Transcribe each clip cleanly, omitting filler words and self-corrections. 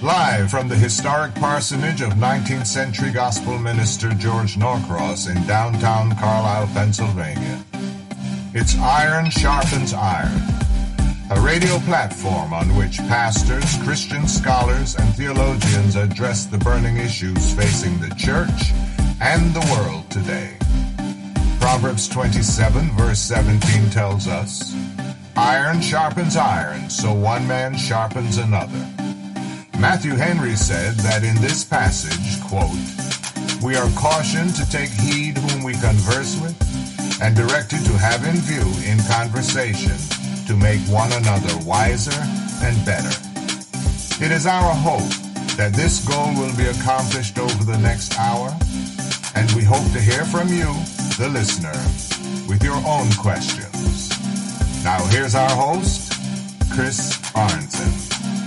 Live from the historic parsonage of 19th century gospel minister George Norcross in downtown Carlisle, Pennsylvania. It's Iron Sharpens Iron, a radio platform on which pastors, Christian scholars, and theologians address the burning issues facing the church and the world today. Proverbs 27 verse 17 tells us, "Iron sharpens iron, so one man sharpens another." Matthew Henry said that in this passage, quote, "We are cautioned to take heed whom we converse with, and directed to have in view in conversation to make one another wiser and better." It is our hope that this goal will be accomplished over the next hour, and we hope to hear from you, the listener, with your own questions. Now here's our host, Chris Arnson.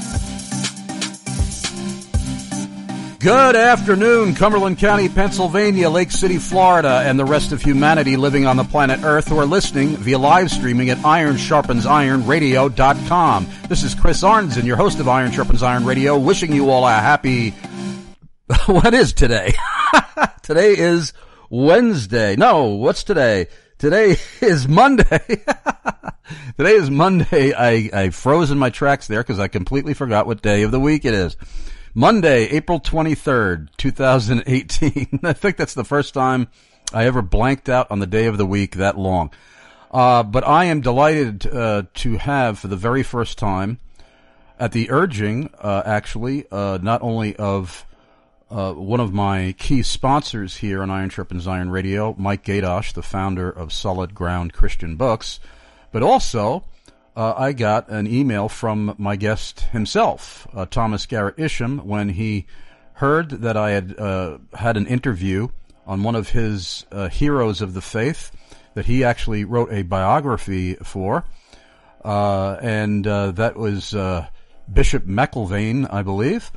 Good afternoon, Cumberland County, Pennsylvania, Lake City, Florida, and the rest of humanity living on the planet Earth who are listening via live streaming at IronSharpensIronRadio.com. This is Chris Arnson, your host of Iron Sharpens Iron Radio, wishing you all a happy... What is today? Today is Wednesday. No, what's today? Today is Monday. Today is Monday. I froze in my tracks there because I completely forgot what day of the week it is. Monday, April 23rd, 2018. I think that's the first time I ever blanked out on the day of the week that long. But I am delighted to have, for the very first time, at the urging, not only of one of my key sponsors here on Iron Sharpens Iron Radio, Mike Gadosh, the founder of Solid Ground Christian Books, but also I got an email from my guest himself, Thomas Garrett Isham, when he heard that I had had an interview on one of his heroes of the faith that he actually wrote a biography for, and that was Bishop McIlvaine, I believe.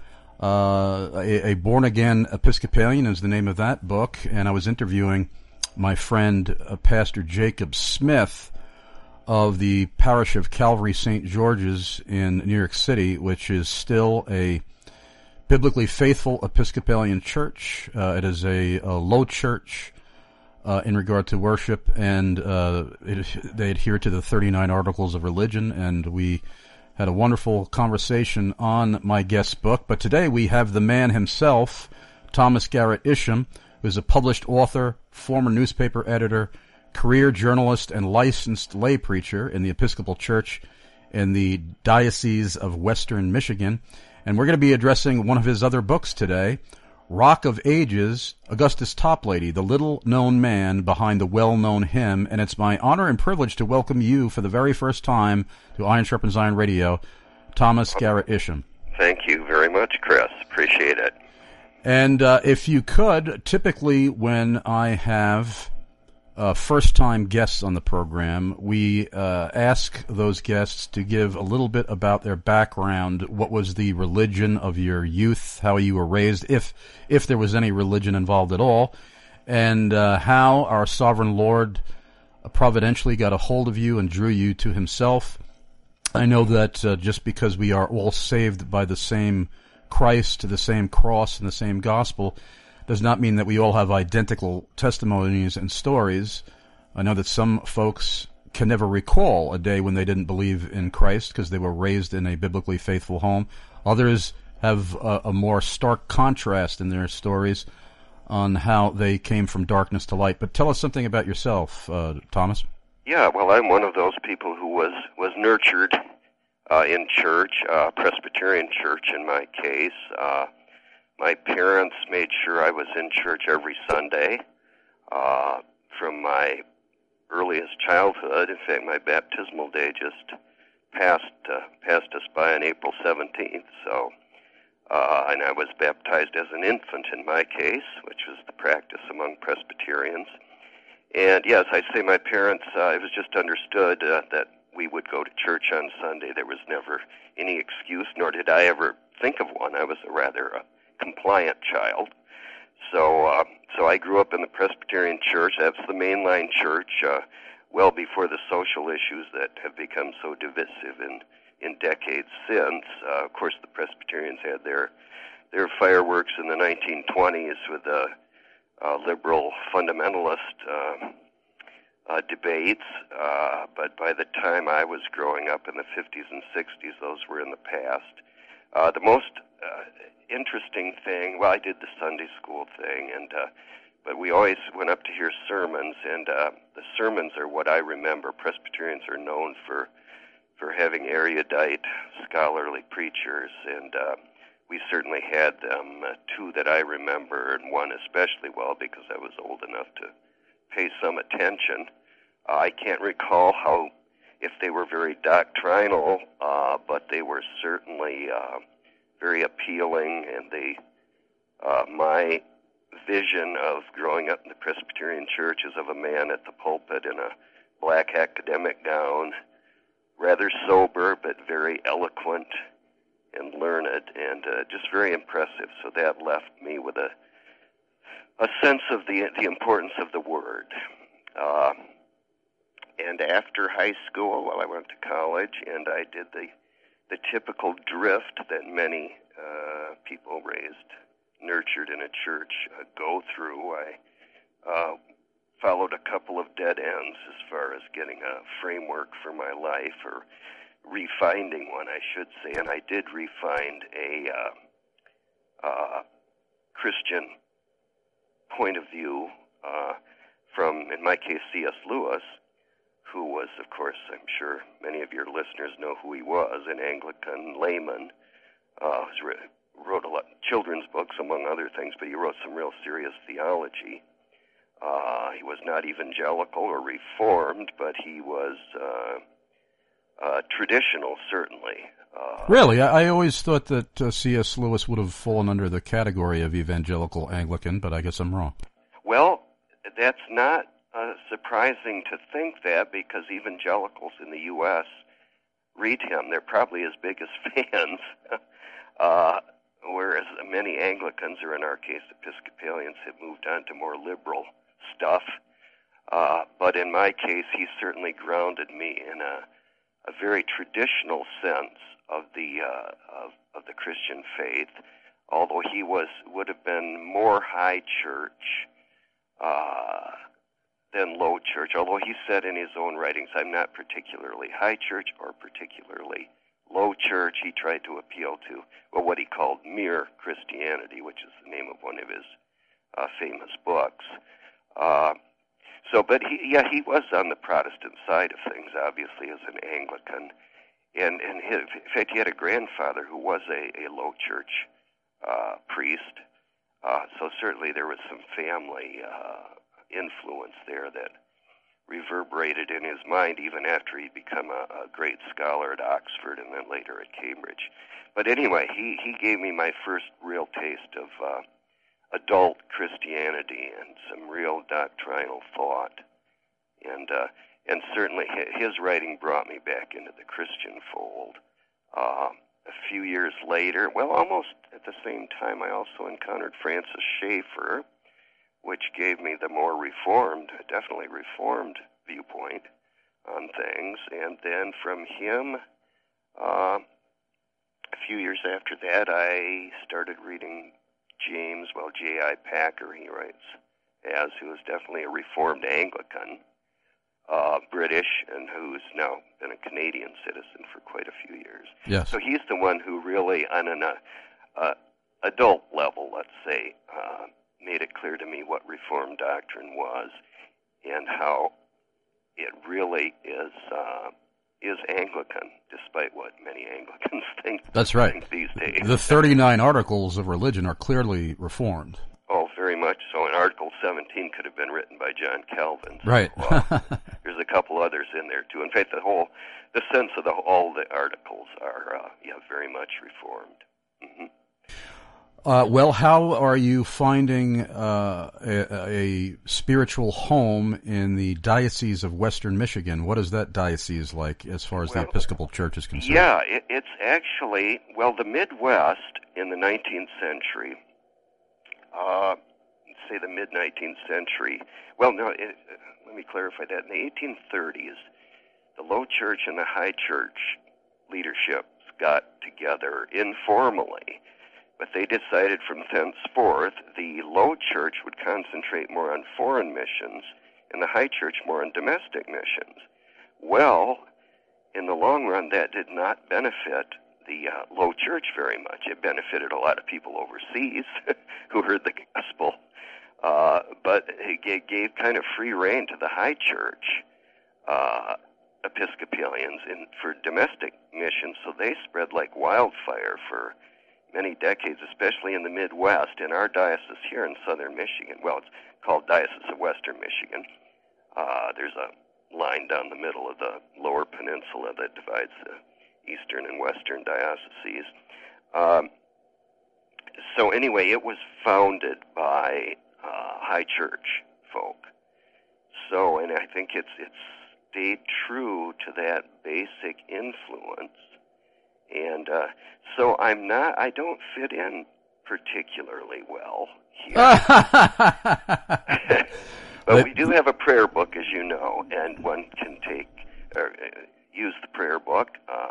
A born-again Episcopalian is the name of that book, and I was interviewing my friend Pastor Jacob Smith of the parish of Calvary St. George's in New York City, which is still a biblically faithful Episcopalian church. It is a low church in regard to worship, and they adhere to the 39 Articles of Religion, and we had a wonderful conversation on my guest's book. But today we have the man himself, Thomas Garrett Isham, who is a published author, former newspaper editor, career journalist, and licensed lay preacher in the Episcopal Church in the Diocese of Western Michigan. And we're going to be addressing one of his other books today, Rock of Ages, Augustus Toplady, the little-known man behind the well-known hymn. And it's my honor and privilege to welcome you for the very first time to Iron Sharpens Iron Radio, Thomas Garrett Isham. Thank you very much, Chris. Appreciate it. And if you could, typically when I have first-time guests on the program, we ask those guests to give a little bit about their background. What was the religion of your youth? How you were raised, if there was any religion involved at all, and how our sovereign Lord providentially got a hold of you and drew you to Himself. I know that just because we are all saved by the same Christ, the same cross, and the same gospel, does not mean that we all have identical testimonies and stories. I know that some folks can never recall a day when they didn't believe in Christ because they were raised in a biblically faithful home. Others have a more stark contrast in their stories on how they came from darkness to light. But tell us something about yourself, Thomas. Yeah, well, I'm one of those people who was nurtured in church, Presbyterian church in my case. My parents made sure I was in church every Sunday from my earliest childhood. In fact, my baptismal day just passed us by on April 17th. So, and I was baptized as an infant in my case, which was the practice among Presbyterians. And yes, I say my parents, it was just understood that we would go to church on Sunday. There was never any excuse, nor did I ever think of one. I was a rather compliant child. So I grew up in the Presbyterian Church. That's the mainline church, well before the social issues that have become so divisive in decades since. Of course, the Presbyterians had their fireworks in the 1920s with the liberal fundamentalist debates, but by the time I was growing up in the 50s and 60s, those were in the past. The most interesting thing, well, I did the Sunday school thing, but we always went up to hear sermons, and the sermons are what I remember. Presbyterians are known for having erudite, scholarly preachers, and we certainly had them, two that I remember, and one especially well because I was old enough to pay some attention. I can't recall if they were very doctrinal, but they were certainly very appealing, and my vision of growing up in the Presbyterian Church is of a man at the pulpit in a black academic gown, rather sober but very eloquent and learned, and just very impressive. So that left me with a sense of the importance of the Word. And after high school, well, I went to college, and I did the typical drift that many people nurtured in a church go through. I followed a couple of dead ends as far as getting a framework for my life, or refinding one, I should say, and I did refind a Christian point of view from, in my case, C.S. Lewis, who was, of course, I'm sure many of your listeners know who he was, an Anglican layman, wrote a lot of children's books, among other things, but he wrote some real serious theology. He was not evangelical or reformed, but he was traditional, certainly. Really? I always thought that C.S. Lewis would have fallen under the category of evangelical Anglican, but I guess I'm wrong. Well, that's not surprising to think that, because evangelicals in the U.S. read him. They're probably his biggest fans, whereas many Anglicans, or in our case Episcopalians, have moved on to more liberal stuff. But in my case, he certainly grounded me in a very traditional sense of the Christian faith, although he would have been more high church than low church. Although he said in his own writings, I'm not particularly high church or particularly low church. He tried to appeal to what he called mere Christianity, which is the name of one of his famous books. But he was on the Protestant side of things, obviously, as an Anglican. And in fact, he had a grandfather who was a low church priest. So certainly there was some family influence there that reverberated in his mind even after he'd become a great scholar at Oxford and then later at Cambridge. But anyway, he gave me my first real taste of adult Christianity and some real doctrinal thought. And certainly his writing brought me back into the Christian fold. A few years later, well, almost at the same time, I also encountered Francis Schaeffer, which gave me the more definitely reformed viewpoint on things. And then from him, a few years after that, I started reading J.I. Packer, he writes, who is definitely a reformed Anglican, British, and who's now been a Canadian citizen for quite a few years. Yes. So he's the one who really, on an adult level, let's say, made it clear to me what Reformed doctrine was and how it really is Anglican, despite what many Anglicans think. That's right. Think these days. The 39 articles of religion are clearly Reformed. Oh, very much so. And Article 17 could have been written by John Calvin. So, right. There's a couple others in there too. In fact, the sense of all the articles are very much Reformed. Mm-hmm. Well, how are you finding a spiritual home in the Diocese of Western Michigan? What is that diocese like as far as the Episcopal Church is concerned? Yeah, it's actually, the Midwest in the 19th century, say the mid-19th century, let me clarify that. In the 1830s, the low church and the high church leaderships got together informally, but they decided from thenceforth the low church would concentrate more on foreign missions and the high church more on domestic missions. Well, in the long run, that did not benefit the low church very much. It benefited a lot of people overseas who heard the gospel, but it gave kind of free rein to the high church Episcopalians for domestic missions, so they spread like wildfire for many decades, especially in the Midwest. In our diocese here in southern Michigan, well, it's called Diocese of Western Michigan, there's a line down the middle of the lower peninsula that divides the eastern and western dioceses. So anyway, it was founded by high church folk. So, and I think it's stayed true to that basic influence. And so I don't fit in particularly well here. But we do have a prayer book, as you know, and one can use the prayer book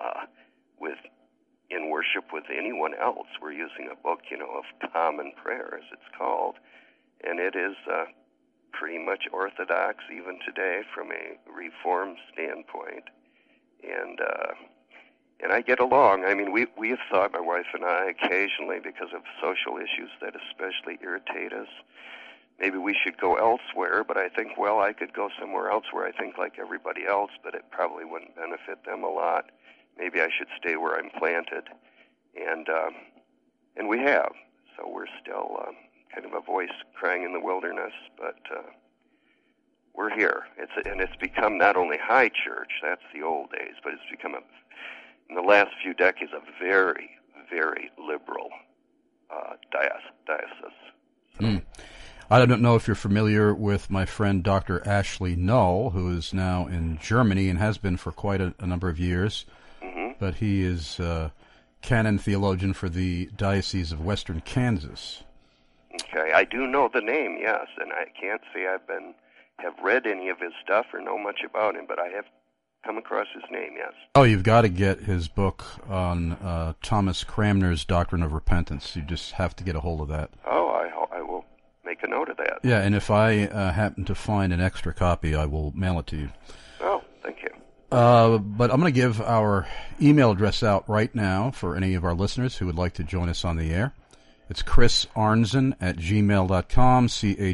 in worship with anyone else. We're using a book, of common prayer, as it's called, and it is pretty much orthodox even today from a Reformed standpoint, and I get along. I mean, we have thought, my wife and I, occasionally, because of social issues that especially irritate us, maybe we should go elsewhere, but I think, well, I could go somewhere else where I think like everybody else, but it probably wouldn't benefit them a lot. Maybe I should stay where I'm planted, and we have. So we're still kind of a voice crying in the wilderness, but we're here. It's become not only high church, that's the old days, but it's become, in the last few decades, a very, very liberal diocese. So, I don't know if you're familiar with my friend Dr. Ashley Null, who is now in Germany and has been for quite a number of years. Mm-hmm. But he is canon theologian for the Diocese of Western Kansas. Okay, I do know the name, yes, and I can't say have read any of his stuff or know much about him, but I have come across his name, yes. Oh, you've got to get his book on Thomas Cranmer's Doctrine of Repentance. You just have to get a hold of that. Oh, I will make a note of that. Yeah, and if I happen to find an extra copy, I will mail it to you. Oh, thank you. But I'm going to give our email address out right now for any of our listeners who would like to join us on the air. It's chrisarnzen@gmail.com,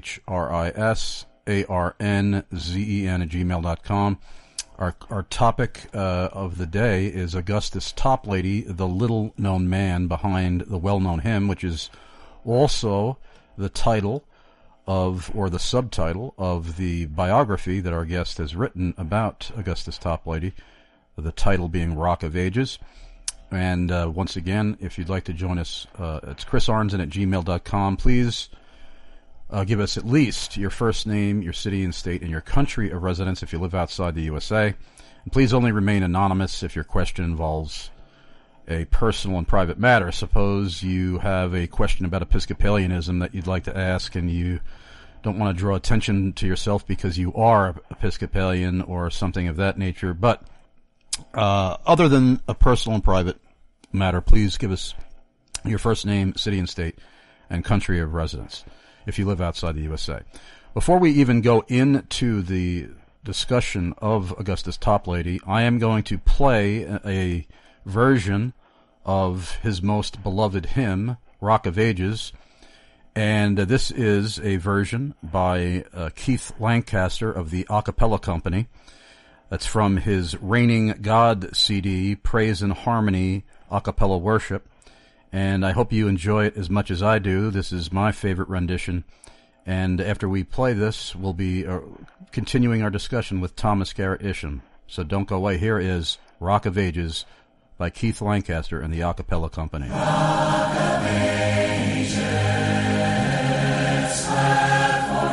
ChrisArnzen@gmail.com. Our topic of the day is Augustus Toplady, the little-known man behind the well-known hymn, which is also the title of, or the subtitle of, the biography that our guest has written about Augustus Toplady, the title being Rock of Ages. And once again, if you'd like to join us, it's chrisarnzen@gmail.com. Please give us at least your first name, your city and state, and your country of residence if you live outside the USA. And please only remain anonymous if your question involves a personal and private matter. Suppose you have a question about Episcopalianism that you'd like to ask and you don't want to draw attention to yourself because you are Episcopalian or something of that nature. But other than a personal and private matter, please give us your first name, city and state, and country of residence if you live outside the USA. Before we even go into the discussion of Augustus Toplady, I am going to play a version of his most beloved hymn, Rock of Ages, and this is a version by Keith Lancaster of the A Cappella Company. That's from his Reigning God CD, Praise and Harmony A Cappella Worship, and I hope you enjoy it as much as I do. This is my favorite rendition, and after we play this, we'll be continuing our discussion with Thomas Garrett Isham. So don't go away. Here is Rock of Ages by Keith Lancaster and the A Cappella Company. Rock of Ages, clap for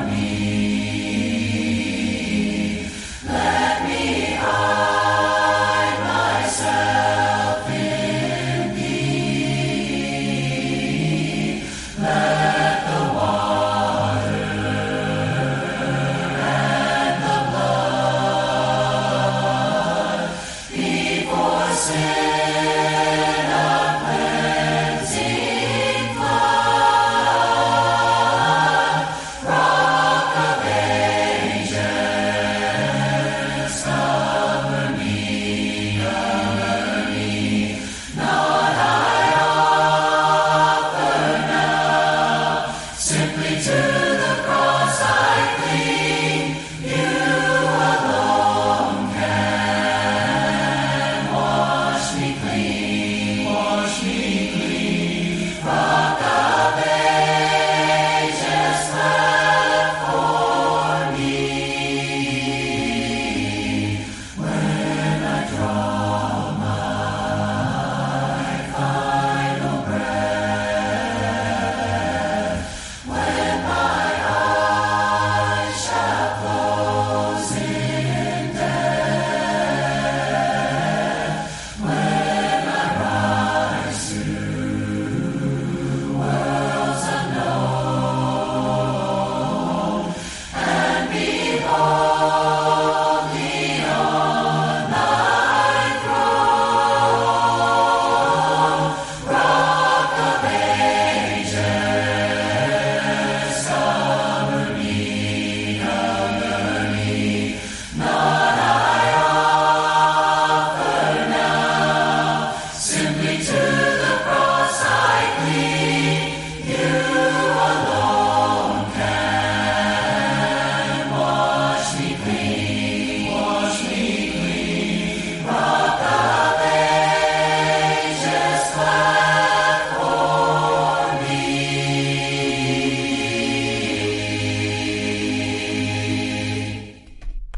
me. Let me hide myself in thee. Let the water and the blood be for sin.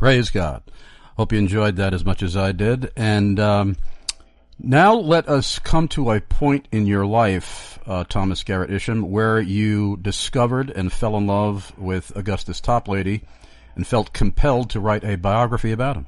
Praise God. Hope you enjoyed that as much as I did. And now let us come to a point in your life, Thomas Garrett Isham, where you discovered and fell in love with Augustus Toplady and felt compelled to write a biography about him.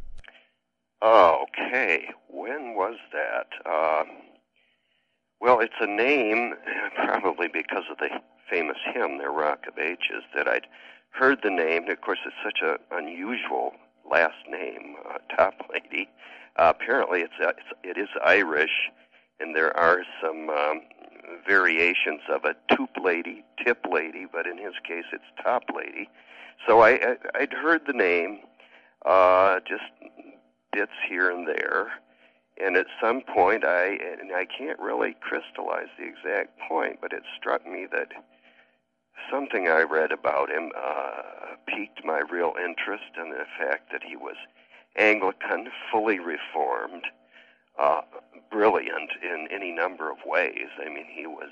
Okay. When was that? Well, it's a name, probably because of the famous hymn, The Rock of Ages, that I'd heard the name. Of course, it's such an unusual last name, Toplady. Apparently, it is Irish, and there are some variations of it, Toplady, Tiplady, but in his case, it's Toplady. So I'd heard the name, just bits here and there. And at some point, I can't really crystallize the exact point, but it struck me that something I read about him piqued my real interest in the fact that he was Anglican, fully reformed, brilliant in any number of ways. I mean, he was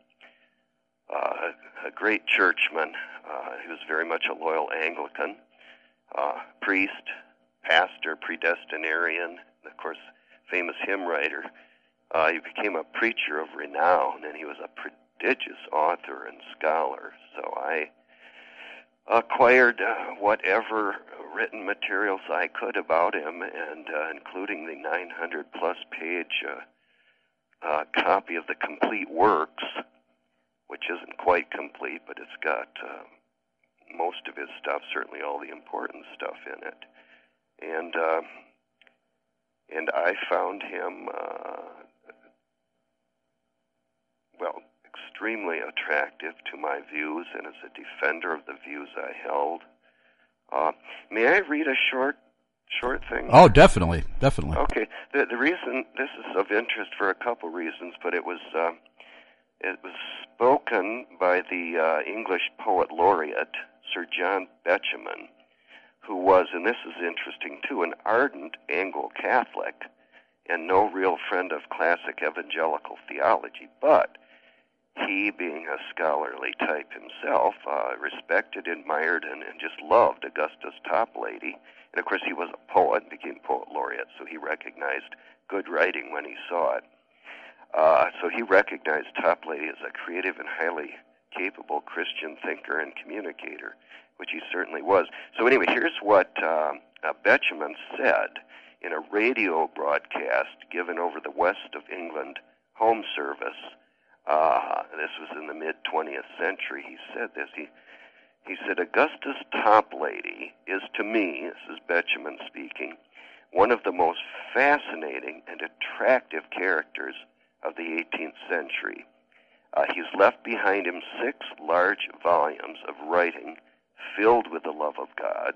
a great churchman. He was very much a loyal Anglican, priest, pastor, predestinarian, and of course, famous hymn writer. He became a preacher of renown, and he was a prodigious author and scholar. So I acquired whatever written materials I could about him, and including the 900-plus page copy of the complete works, which isn't quite complete, but it's got most of his stuff, certainly all the important stuff in it. And I found him, extremely attractive to my views, and as a defender of the views I held. May I read a short thing? Oh, definitely. Okay. The reason this is of interest for a couple reasons, but it was spoken by the English poet laureate Sir John Betjeman, who was, and this is interesting too, an ardent Anglo-Catholic and no real friend of classic evangelical theology, but he, being a scholarly type himself, respected, admired, and just loved Augustus Toplady. And of course he was a poet and became poet laureate, so he recognized good writing when he saw it. So he recognized Toplady as a creative and highly capable Christian thinker and communicator, which he certainly was. So anyway, here's what Betjeman said in a radio broadcast given over the West of England home service. This was in the mid-20th century. He said this. He said, Augustus Toplady is, to me, this is Betjeman speaking, one of the most fascinating and attractive characters of the 18th century. He's left behind him 6 large volumes of writing filled with the love of God.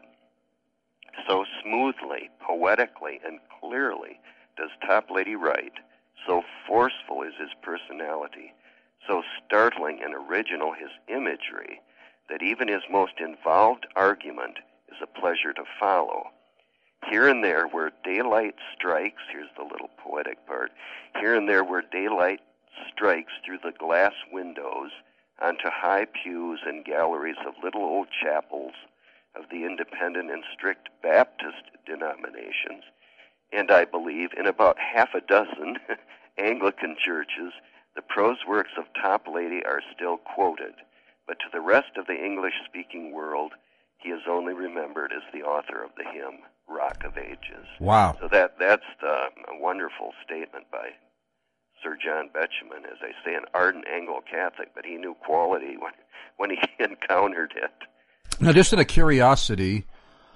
So smoothly, poetically, and clearly does Toplady write, so forceful is his personality, so startling and original his imagery, that even his most involved argument is a pleasure to follow. Here and there where daylight strikes, here's the little poetic part, here and there where daylight strikes through the glass windows onto high pews and galleries of little old chapels of the independent and strict Baptist denominations, and I believe in about half a dozen Anglican churches, the prose works of Toplady are still quoted, but to the rest of the English-speaking world, he is only remembered as the author of the hymn, Rock of Ages. Wow. So that's a wonderful statement by Sir John Betjeman, as I say, an ardent Anglo-Catholic, but he knew quality when he encountered it. Now, just out of curiosity,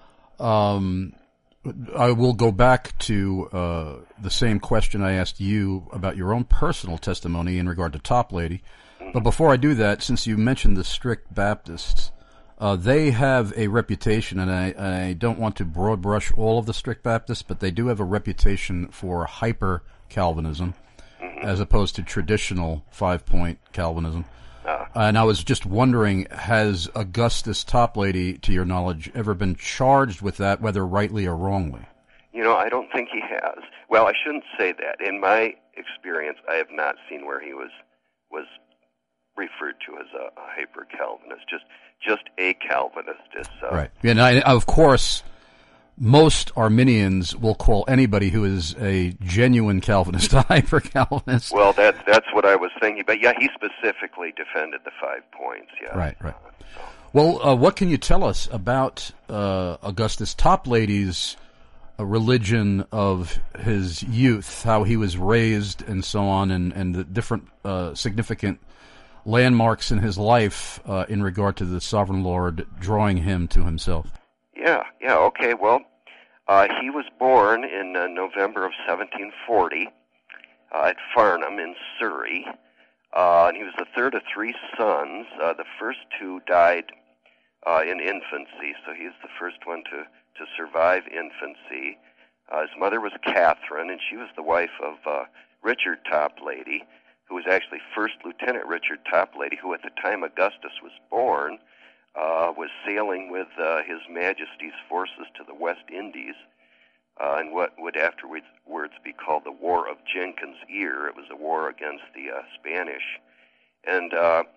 I will go back to the same question I asked you about your own personal testimony in regard to Toplady. But before I do that, since you mentioned the strict Baptists, they have a reputation, and I don't want to broad brush all of the strict Baptists, but they do have a reputation for hyper-Calvinism as opposed to traditional 5-point Calvinism. And I was just wondering, has Augustus Toplady, to your knowledge, ever been charged with that, whether rightly or wrongly? You know, I don't think he has. Well, I shouldn't say that. In my experience, I have not seen where he was referred to as a hyper-Calvinist, just a Calvinist. Right. And of course, most Arminians will call anybody who is a genuine Calvinist a hyper-Calvinist. Well, that's what I was thinking. But yeah, he specifically defended the 5 points. Yeah. Right. Well, what can you tell us about Augustus Toplady's religion of his youth, how he was raised and so on, and the different significant landmarks in his life in regard to the Sovereign Lord drawing him to himself? Yeah, okay. Well, he was born in November of 1740 at Farnham in Surrey, and he was the third of 3 sons. The first 2 died in infancy, so he's the first one to survive infancy. His mother was Catherine, and she was the wife of Richard Toplady, who was actually First Lieutenant Richard Toplady, who at the time Augustus was born was sailing with His Majesty's forces to the West Indies in what would afterwards be called the War of Jenkins' Ear. It was a war against the Spanish. And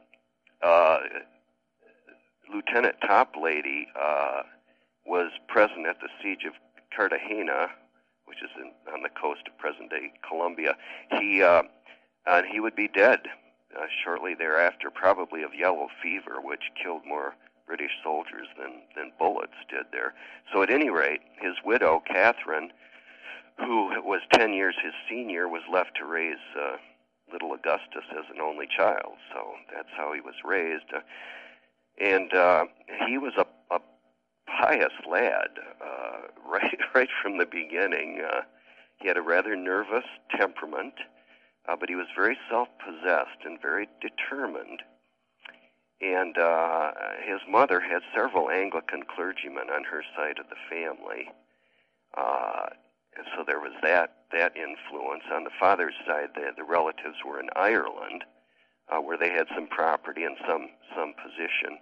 Lieutenant Toplady was present at the siege of Cartagena, which is on the coast of present-day Colombia. He would be dead shortly thereafter, probably of yellow fever, which killed more British soldiers than bullets did there. So at any rate, his widow, Catherine, who was 10 years his senior, was left to raise little Augustus as an only child. So that's how he was raised. And he was a pious lad right from the beginning. He had a rather nervous temperament, but he was very self-possessed and very determined. And his mother had several Anglican clergymen on her side of the family. And so there was that influence. On the father's side, the relatives were in Ireland, where they had some property and some position.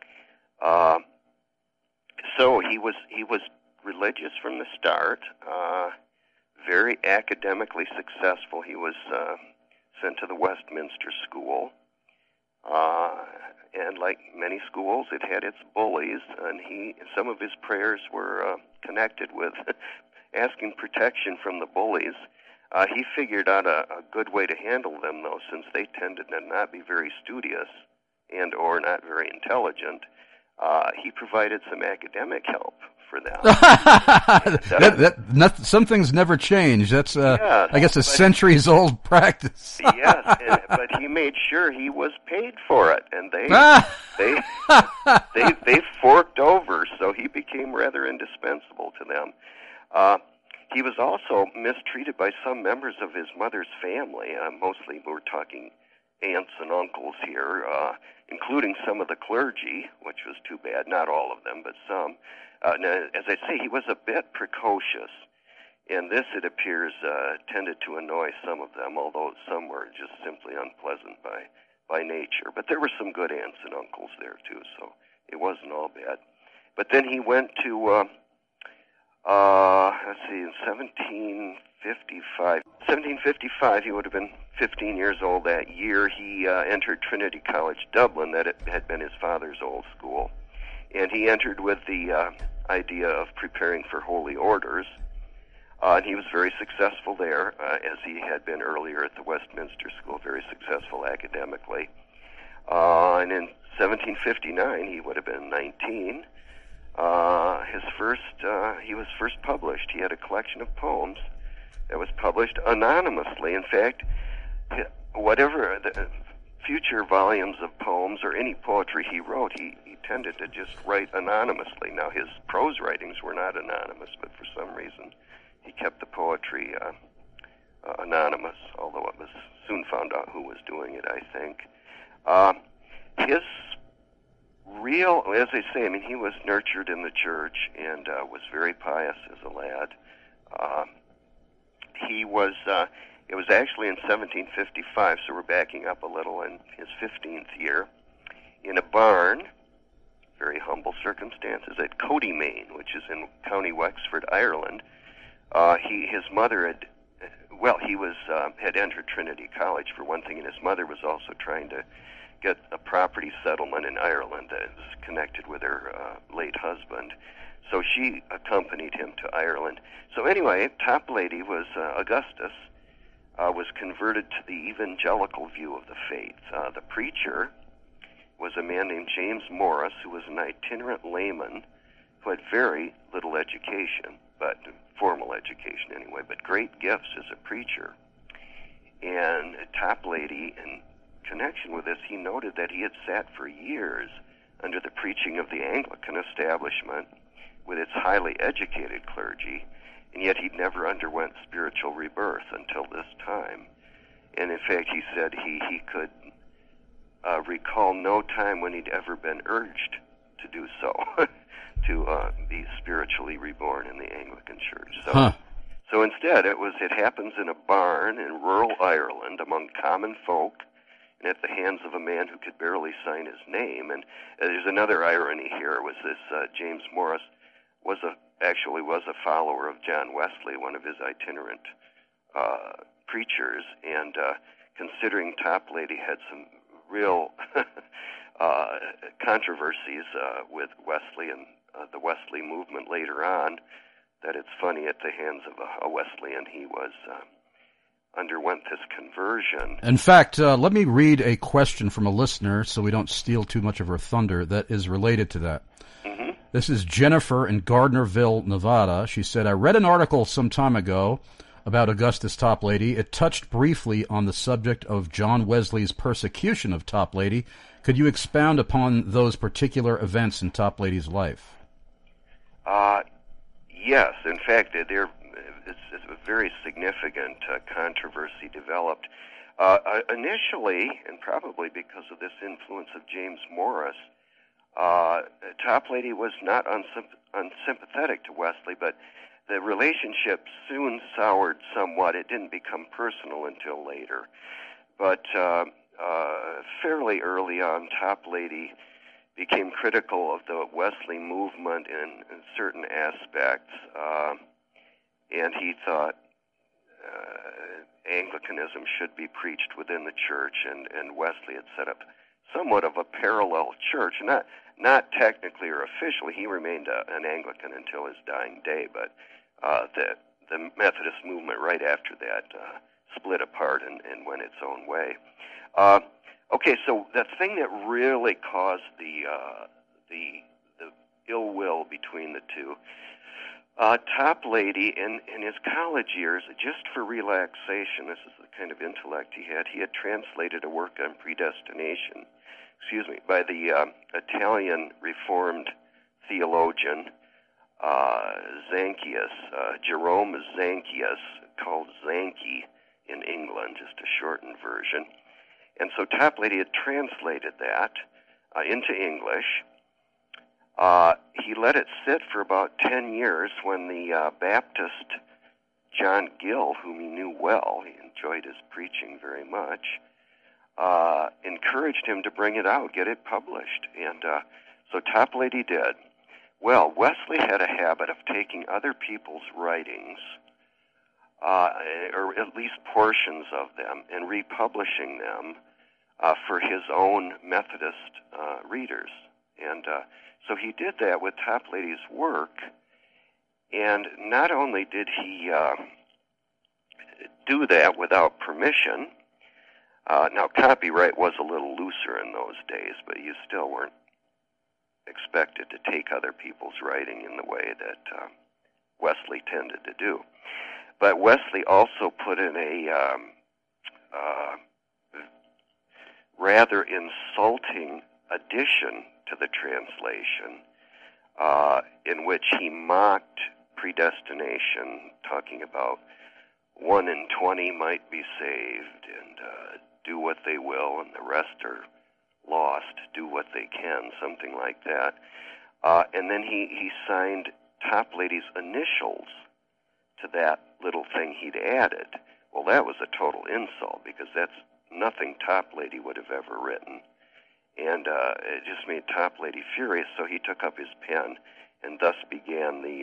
So he was religious from the start, very academically successful. He was sent to the Westminster School, and like many schools, it had its bullies, and some of his prayers were connected with asking protection from the bullies. He figured out a good way to handle them, though, since they tended to not be very studious and or not very intelligent. He provided some academic help for them. Some things never change. That's, I guess, a centuries-old practice. Yes, but he made sure he was paid for it, and they forked over, so he became rather indispensable to them. He was also mistreated by some members of his mother's family. Mostly, we're talking aunts and uncles here, including some of the clergy, which was too bad. Not all of them, but some. Now, as I say, he was a bit precocious, and this, it appears, tended to annoy some of them, although some were just simply unpleasant by nature. But there were some good aunts and uncles there, too, so it wasn't all bad. But then he went to, in 1755, he would have been 15 years old that year. He entered Trinity College, Dublin, that had been his father's old school. And he entered with the idea of preparing for holy orders. And he was very successful there, as he had been earlier at the Westminster School, very successful academically. And in 1759, he would have been 19. He was first published. He had a collection of poems that was published anonymously. In fact, whatever the future volumes of poems or any poetry he wrote, he tended to just write anonymously. Now, his prose writings were not anonymous, but for some reason he kept the poetry anonymous, although it was soon found out who was doing it, I think. His real, as I say, I mean, he was nurtured in the church and was very pious as a lad. It was actually in 1755, so we're backing up a little, in his 15th year, in a barn, very humble circumstances, at Cody, Maine, which is in County Wexford, Ireland. His mother had entered Trinity College, for one thing, and his mother was also trying to get a property settlement in Ireland that was connected with her late husband. So she accompanied him to Ireland. So anyway, Toplady was Augustus was converted to the evangelical view of the faith. The preacher was a man named James Morris, who was an itinerant layman who had very little education, but formal education anyway, but great gifts as a preacher. And Toplady, in connection with this, he noted that he had sat for years under the preaching of the Anglican establishment with its highly educated clergy, and yet he never underwent spiritual rebirth until this time. And in fact, he said he could recall no time when he'd ever been urged to do so, to be spiritually reborn in the Anglican Church. So instead, it happens in a barn in rural Ireland among common folk, and at the hands of a man who could barely sign his name. And there's another irony here, was this James Morris was a follower of John Wesley, one of his itinerant preachers, and considering Toplady had some real controversies with Wesley and the Wesley movement later on, that it's funny at the hands of a Wesleyan he was underwent this conversion. In fact, let me read a question from a listener so we don't steal too much of her thunder that is related to that. Mm-hmm. This is Jennifer in Gardnerville, Nevada. She said, I read an article some time ago about Augustus Toplady. It touched briefly on the subject of John Wesley's persecution of Toplady. Could you expound upon those particular events in Toplady's life? Yes. In fact, it's a very significant controversy developed. Initially, and probably because of this influence of James Morris, Toplady was not unsympathetic to Wesley, but the relationship soon soured somewhat. It didn't become personal until later. But fairly early on, Toplady became critical of the Wesley movement in certain aspects, and he thought Anglicanism should be preached within the church, and Wesley had set up somewhat of a parallel church, not technically or officially. He remained an Anglican until his dying day, but the Methodist movement right after that split apart and went its own way. Okay, so the thing that really caused the ill will between the two, Toplady in his college years, just for relaxation, this is the kind of intellect he had translated a work on predestination, by the Italian Reformed theologian Zanchius, Jerome Zanchius, called Zanchi in England, just a shortened version. And so Toplady had translated that into English. He let it sit for about 10 years when the Baptist John Gill, whom he knew well, he enjoyed his preaching very much, encouraged him to bring it out, get it published. And so Toplady did. Well, Wesley had a habit of taking other people's writings, or at least portions of them, and republishing them for his own Methodist readers. And so he did that with Toplady's work, and not only did he do that without permission, now copyright was a little looser in those days, but you still weren't expected to take other people's writing in the way that Wesley tended to do. But Wesley also put in a rather insulting addition to the translation, in which he mocked predestination, talking about 1 in 20 might be saved, and do what they will, and the rest are lost, do what they can, something like that. And then he signed Toplady's initials to that little thing he'd added. Well, that was a total insult, because that's nothing Toplady would have ever written. And it just made Toplady furious, so he took up his pen, and thus began the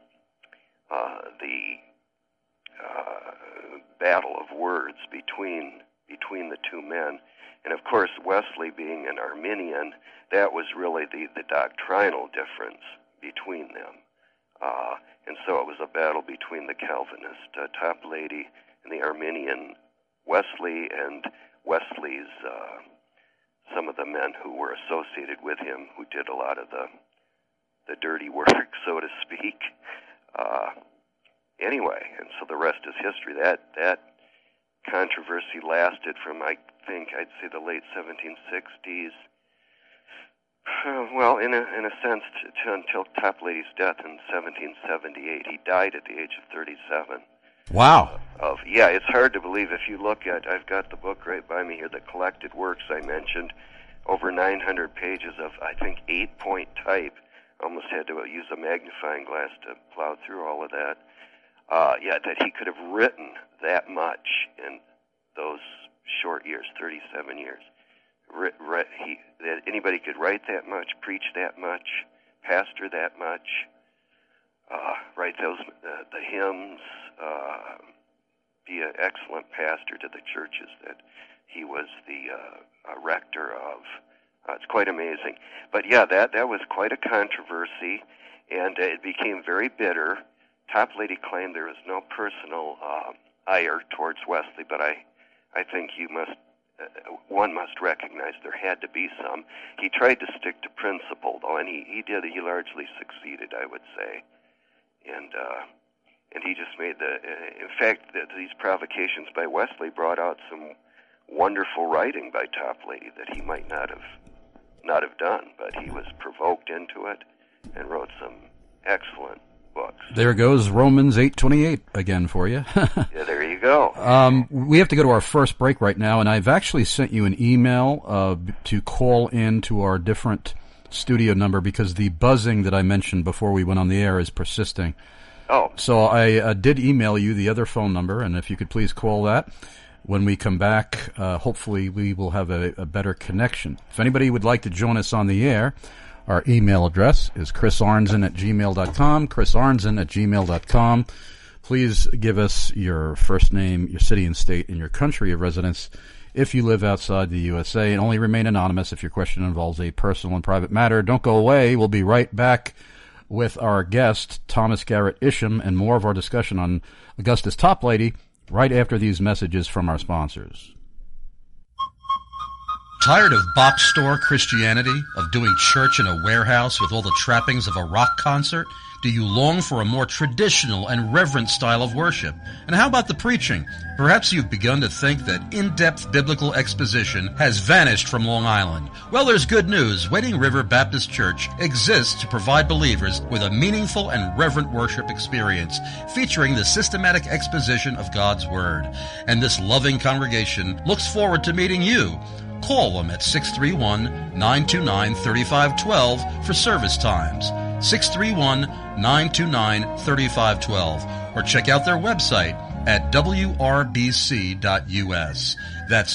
battle of words between the two men. And of course, Wesley being an Arminian, that was really the doctrinal difference between them. And so it was a battle between the Calvinist Toplady and the Arminian Wesley, and Wesley's some of the men who were associated with him, who did a lot of the dirty work, so to speak. Anyway, and so the rest is history. That controversy lasted from, I think, I'd say the late 1760s. Well, in a sense, until Toplady's death in 1778. He died at the age of 37. Wow. It's hard to believe if you look at, I've got the book right by me here, the collected works I mentioned, over 900 pages of, I think, 8-point type. Almost had to use a magnifying glass to plow through all of that. That he could have written that much in those short years, 37 years. That anybody could write that much, preach that much, pastor that much, write those the hymns, be an excellent pastor to the churches that he was the rector of. It's quite amazing. But that was quite a controversy, and it became very bitter. Toplady claimed there was no personal ire towards Wesley, but I think one must recognize there had to be some. He tried to stick to principle, though, and he did. He largely succeeded, I would say. And he just made in fact, these provocations by Wesley brought out some wonderful writing by Toplady that he might not have done, but he was provoked into it and wrote some excellent books. There goes Romans 8:28 again for you. Yeah, there you go. We have to go to our first break right now, and I've actually sent you an email to call in to our different studio number because the buzzing that I mentioned before we went on the air is persisting. Oh. So I did email you the other phone number, and if you could please call that. When we come back, hopefully we will have a better connection. If anybody would like to join us on the air, our email address is chrisarnzen@gmail.com, chrisarnzen@gmail.com. Please give us your first name, your city and state, and your country of residence if you live outside the USA, and only remain anonymous if your question involves a personal and private matter. Don't go away. We'll be right back with our guest, Thomas Garrett Isham, and more of our discussion on Augustus Toplady right after these messages from our sponsors. Tired of box store Christianity, of doing church in a warehouse with all the trappings of a rock concert? Do you long for a more traditional and reverent style of worship? And how about the preaching? Perhaps you've begun to think that in-depth biblical exposition has vanished from Long Island. Well, there's good news. Wading River Baptist Church exists to provide believers with a meaningful and reverent worship experience featuring the systematic exposition of God's Word. And this loving congregation looks forward to meeting you. Call them at 631-929-3512 for service times. 631-929-3512, or check out their website at wrbc.us. That's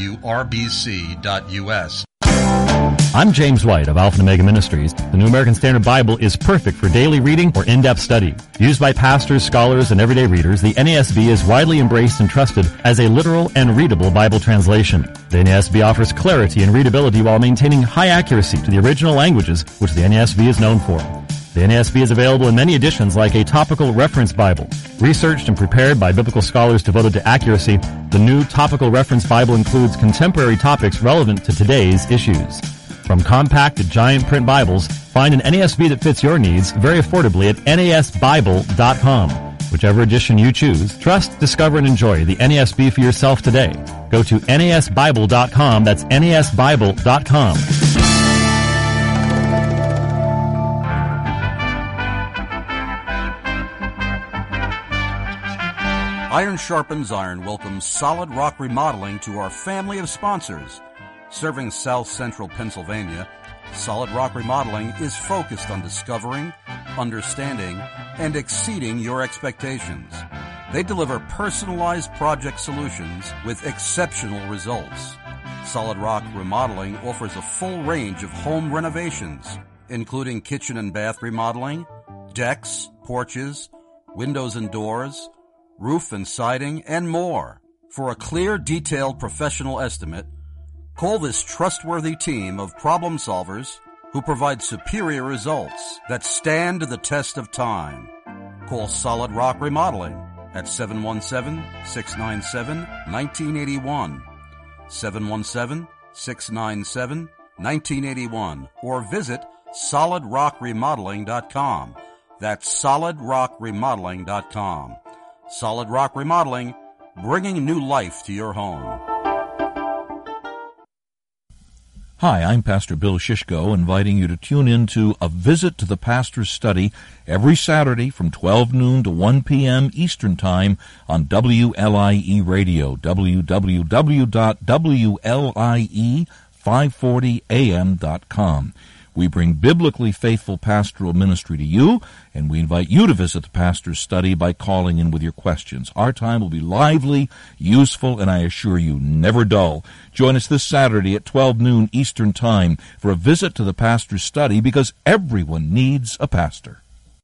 wrbc.us. I'm James White of Alpha and Omega Ministries. The New American Standard Bible is perfect for daily reading or in-depth study. Used by pastors, scholars, and everyday readers, the NASB is widely embraced and trusted as a literal and readable Bible translation. The NASB offers clarity and readability while maintaining high accuracy to the original languages, which the NASB is known for. The NASB is available in many editions like a topical reference Bible. Researched and prepared by biblical scholars devoted to accuracy, the new topical reference Bible includes contemporary topics relevant to today's issues. From compact to giant print Bibles, find an NASB that fits your needs very affordably at NASBible.com. Whichever edition you choose, trust, discover, and enjoy the NASB for yourself today. Go to NASBible.com. That's NASBible.com. Iron Sharpens Iron welcomes Solid Rock Remodeling to our family of sponsors. Serving South Central Pennsylvania, Solid Rock Remodeling is focused on discovering, understanding, and exceeding your expectations. They deliver personalized project solutions with exceptional results. Solid Rock Remodeling offers a full range of home renovations, including kitchen and bath remodeling, decks, porches, windows and doors, roof and siding, and more. For a clear, detailed professional estimate, call this trustworthy team of problem solvers who provide superior results that stand the test of time. Call Solid Rock Remodeling at 717-697-1981, 717-697-1981, or visit solidrockremodeling.com. That's solidrockremodeling.com. Solid Rock Remodeling, bringing new life to your home. Hi, I'm Pastor Bill Shishko, inviting you to tune in to A Visit to the Pastor's Study every Saturday from 12 noon to 1 p.m. Eastern Time on WLIE Radio, www.WLIE540am.com. We bring biblically faithful pastoral ministry to you, and we invite you to visit the Pastor's Study by calling in with your questions. Our time will be lively, useful, and I assure you, never dull. Join us this Saturday at 12 noon Eastern Time for a visit to the Pastor's Study, because everyone needs a pastor.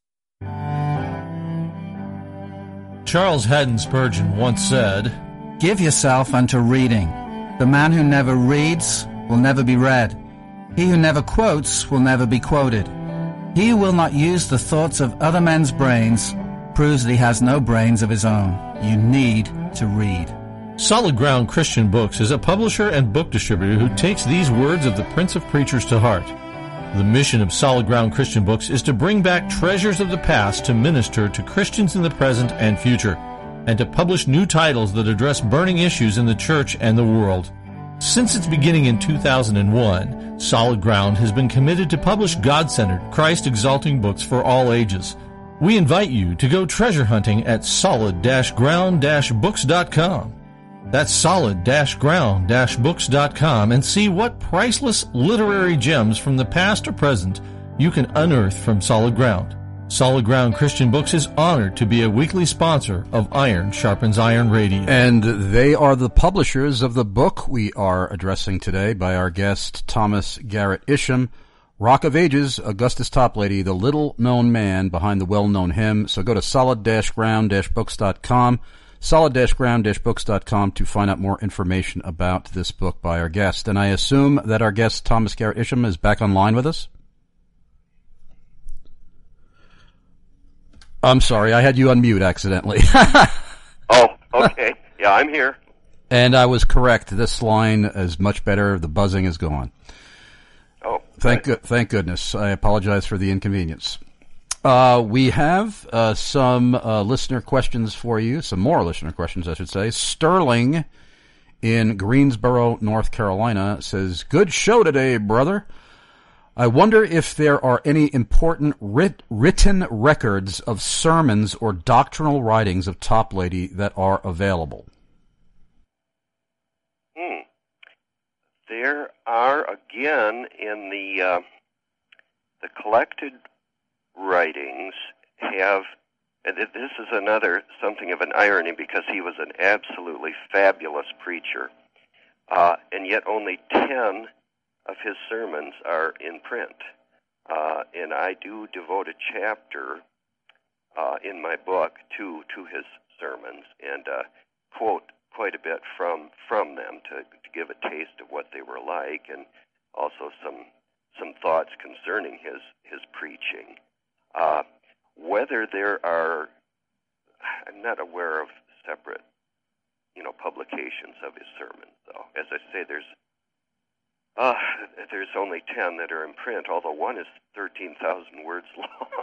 Charles Haddon Spurgeon once said, "Give yourself unto reading. The man who never reads will never be read. He who never quotes will never be quoted. He who will not use the thoughts of other men's brains proves that he has no brains of his own. You need to read." Solid Ground Christian Books is a publisher and book distributor who takes these words of the Prince of Preachers to heart. The mission of Solid Ground Christian Books is to bring back treasures of the past to minister to Christians in the present and future, and to publish new titles that address burning issues in the church and the world. Since its beginning in 2001, Solid Ground has been committed to publish God-centered, Christ-exalting books for all ages. We invite you to go treasure hunting at solid-ground-books.com. That's solid-ground-books.com, and see what priceless literary gems from the past or present you can unearth from Solid Ground. Solid Ground Christian Books is honored to be a weekly sponsor of Iron Sharpens Iron Radio. And they are the publishers of the book we are addressing today by our guest, Thomas Garrett Isham, Rock of Ages, Augustus Toplady, the little-known man behind the well-known hymn. So go to solid-ground-books.com, solid-ground-books.com to find out more information about this book by our guest. And I assume that our guest, Thomas Garrett Isham, is back online with us? I'm sorry, I had you on mute accidentally. Oh, okay. Yeah, I'm here. And I was correct. This line is much better. The buzzing is gone. Oh, thank goodness. I apologize for the inconvenience. We have some listener questions for you, some more listener questions, I should say. Sterling in Greensboro, North Carolina says, "Good show today, brother. I wonder if there are any important written records of sermons or doctrinal writings of Toplady that are available." There are, again, in the collected writings have, and this is something of an irony, because he was an absolutely fabulous preacher, and yet only 10 of his sermons are in print. And I do devote a chapter in my book to his sermons, and quote quite a bit from them to give a taste of what they were like, and also some thoughts concerning his preaching. Whether there are, I'm not aware of separate, publications of his sermons, though. As I say, there's only 10 that are in print, although one is 13,000 words long.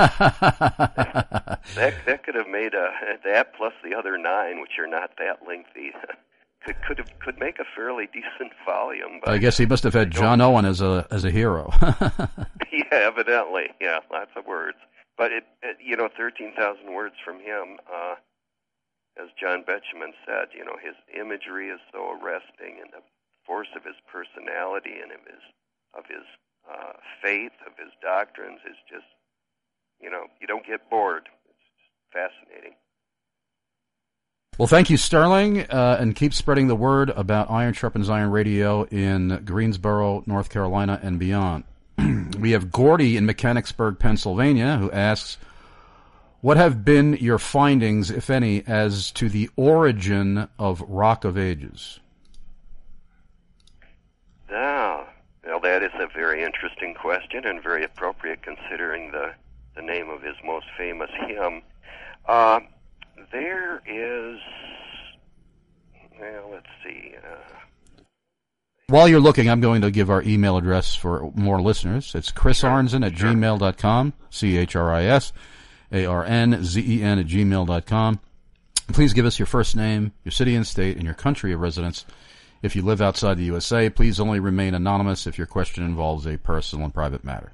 that could have made that plus the other 9, which are not that lengthy, could make a fairly decent volume. But I guess he must have had John Owen as a hero. Yeah, evidently. Yeah, lots of words. But 13,000 words from him, as John Betjeman said, his imagery is so arresting, and the force of his personality and of his faith, of his doctrines is just, you don't get bored. It's fascinating. Well, thank you, Sterling, and keep spreading the word about Iron Sharpens Iron Radio in Greensboro, North Carolina, and beyond. We have Gordy in Mechanicsburg, Pennsylvania, who asks, what have been your findings, if any, as to the origin of Rock of Ages? Well, that is a very interesting question and very appropriate considering the name of his most famous hymn. There is, well, let's see. While you're looking, I'm going to give our email address for more listeners. It's chrisarnzen@gmail.com, CHRISARNZEN@gmail.com. Please give us your first name, your city and state, and your country of residence. If you live outside the USA, please only remain anonymous if your question involves a personal and private matter.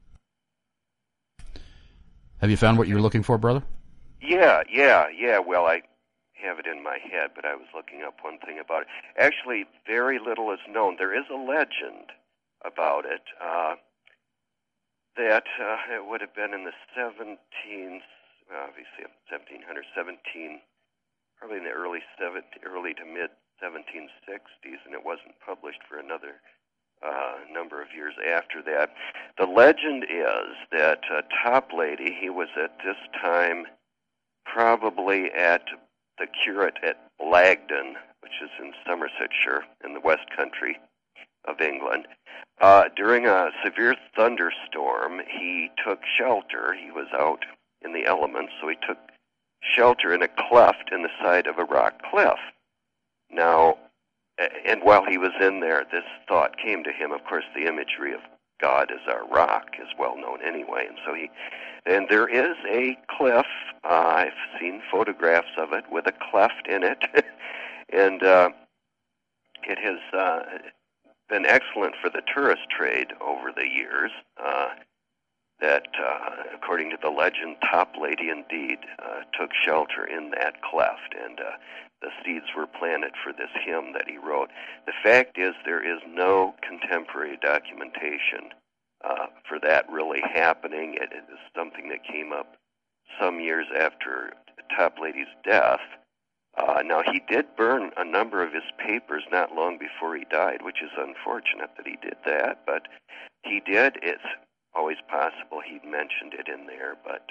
Have you found what you were looking for, brother? Yeah. Well, I have it in my head, but I was looking up one thing about it. Actually, very little is known. There is a legend about it that it would have been in the 1717, probably in the early to mid 1760s, and it wasn't published for another number of years after that. The legend is that Toplady, he was at this time probably at the curate at Blagden, which is in Somersetshire in the West Country of England. During a severe thunderstorm, he took shelter. He was out in the elements, so he took shelter in a cleft in the side of a rock cliff. Now, and while he was in there, this thought came to him. Of course, the imagery of God as our rock is well known anyway, and there is a cliff. I've seen photographs of it with a cleft in it, and it has been excellent for the tourist trade over the years. That, according to the legend, Toplady indeed took shelter in that cleft, and the seeds were planted for this hymn that he wrote. The fact is, there is no contemporary documentation for that really happening. It is something that came up some years after Toplady's death. Now, he did burn a number of his papers not long before he died, which is unfortunate that he did that, but he did. It's always possible he'd mentioned it in there, but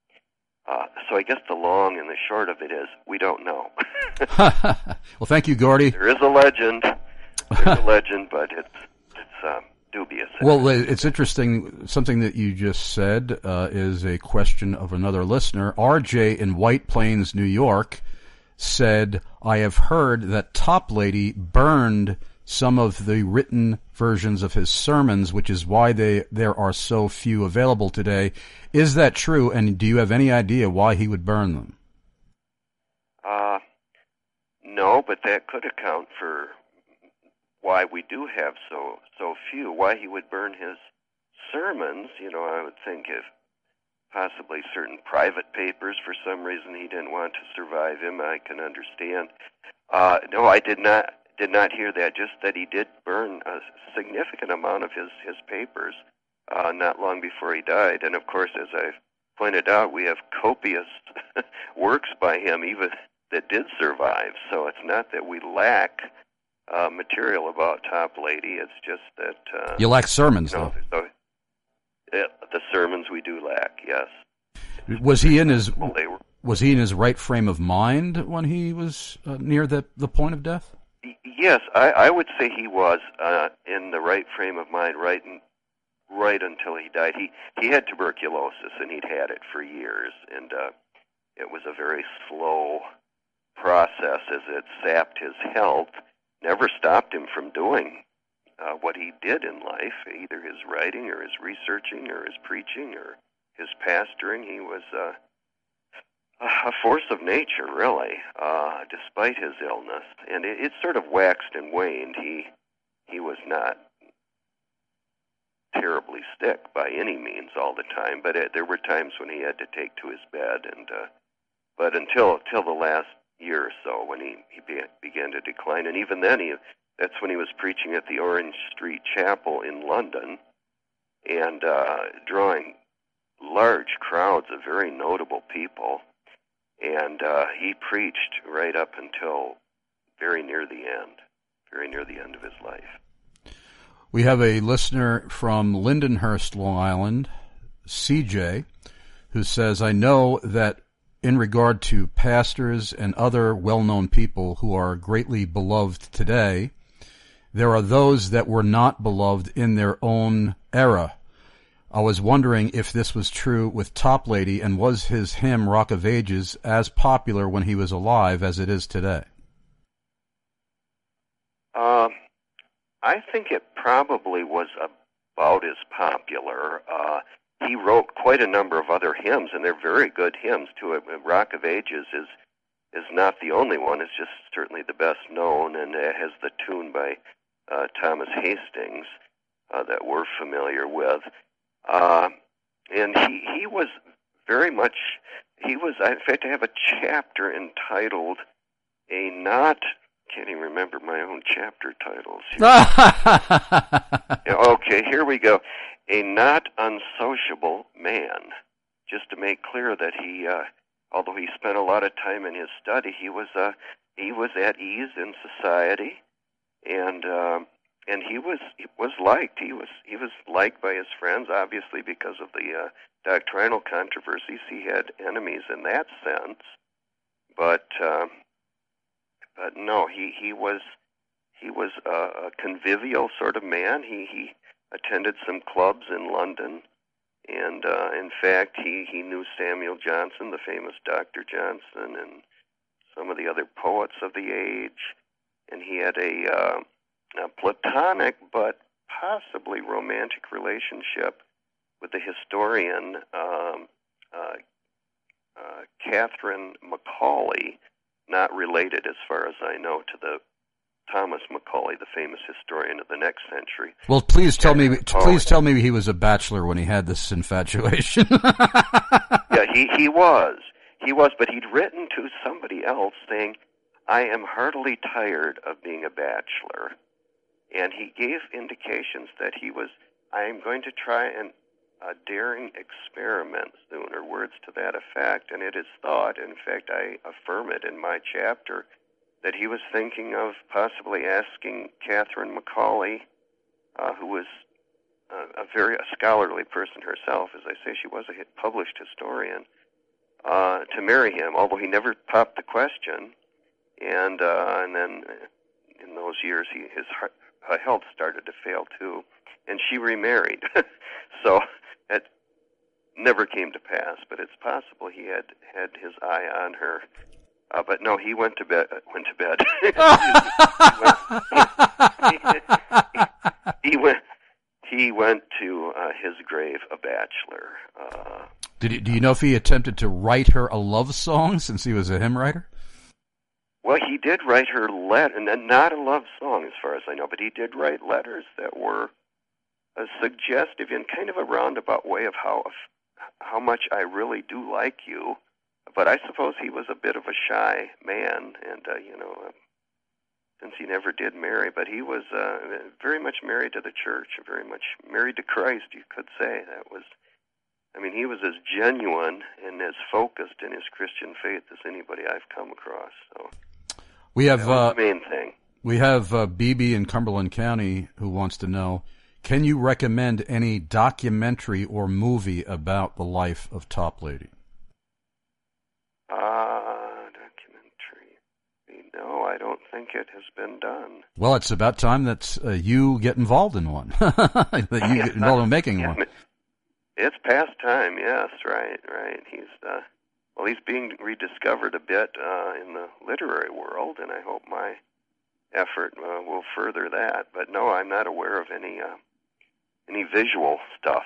so I guess the long and the short of it is we don't know. Well, thank you, Gordy. There is a legend. There's a legend, but it's dubious. Well, it's interesting. Something that you just said is a question of another listener. RJ in White Plains, New York, said, I have heard that Toplady burned some of the written versions of his sermons, which is why there are so few available today. Is that true, and do you have any idea why he would burn them? No, but that could account for why we do have so few, why he would burn his sermons. I would think if possibly certain private papers, for some reason he didn't want to survive him, I can understand. No, I did not hear that, just that he did burn a significant amount of his papers not long before he died. And of course, as I've pointed out, we have copious works by him even that did survive. So it's not that we lack material about Toplady, it's just that... you lack sermons, though. The sermons we do lack, yes. Was he in his right frame of mind when he was near the point of death? Yes, I would say he was in the right frame of mind right until he died. He had tuberculosis, and he'd had it for years, and it was a very slow process as it sapped his health, never stopped him from doing what he did in life, either his writing or his researching or his preaching or his pastoring. He was a force of nature, really, despite his illness. And it sort of waxed and waned. He was not terribly sick by any means all the time, but there were times when he had to take to his bed. And but until the last year or so, when he began to decline, and even then, that's when he was preaching at the Orange Street Chapel in London, and drawing large crowds of very notable people. And he preached right up until very near the end of his life. We have a listener from Lindenhurst, Long Island, CJ, who says, I know that in regard to pastors and other well-known people who are greatly beloved today, there are those that were not beloved in their own era. I was wondering if this was true with Toplady, and was his hymn Rock of Ages as popular when he was alive as it is today? I think it probably was about as popular. He wrote quite a number of other hymns, and they're very good hymns too. Rock of Ages is not the only one. It's just certainly the best known, and it has the tune by Thomas Hastings that we're familiar with. And he was very much, in fact, I have a chapter entitled can't even remember my own chapter titles here. Okay, here we go. A not unsociable man. Just to make clear that he, although he spent a lot of time in his study, he was at ease in society, and he was liked. He was liked by his friends, obviously because of the doctrinal controversies. He had enemies in that sense, but no, he was a convivial sort of man. He attended some clubs in London, and in fact, he knew Samuel Johnson, the famous Dr. Johnson, and some of the other poets of the age, and he had a platonic but possibly romantic relationship with the historian Catherine Macaulay, not related as far as I know to the Thomas Macaulay, the famous historian of the next century. Well, please tell me he was a bachelor when he had this infatuation. Yeah, he was, but he'd written to somebody else saying, "I am heartily tired of being a bachelor," and he gave indications that I am going to try a daring experiment soon, or words to that effect, and it is thought, in fact I affirm it in my chapter, that he was thinking of possibly asking Catherine Macaulay, who was a very scholarly person herself, as I say, she was a published historian, to marry him, although he never popped the question, and then in those years his health started to fail too, and she remarried. So it never came to pass, but it's possible he had his eye on her. But no, he went to bed. He went to his grave a bachelor. Do you know if he attempted to write her a love song since he was a hymn writer? Well, he did write her and not a love song as far as I know, but he did write letters that were suggestive in kind of a roundabout way of how much I really do like you. But I suppose he was a bit of a shy man, and since he never did marry, but he was very much married to the church, very much married to Christ, you could say. He was as genuine and as focused in his Christian faith as anybody I've come across. So we have that was the main thing. We have BB in Cumberland County who wants to know, can you recommend any documentary or movie about the life of Toplady? Documentary. No, I don't think it has been done. Well, it's about time that you get involved in one. That you get involved in making one. It's past time, yes, right. He's being rediscovered a bit in the literary world, and I hope my effort will further that. But no, I'm not aware of any visual stuff.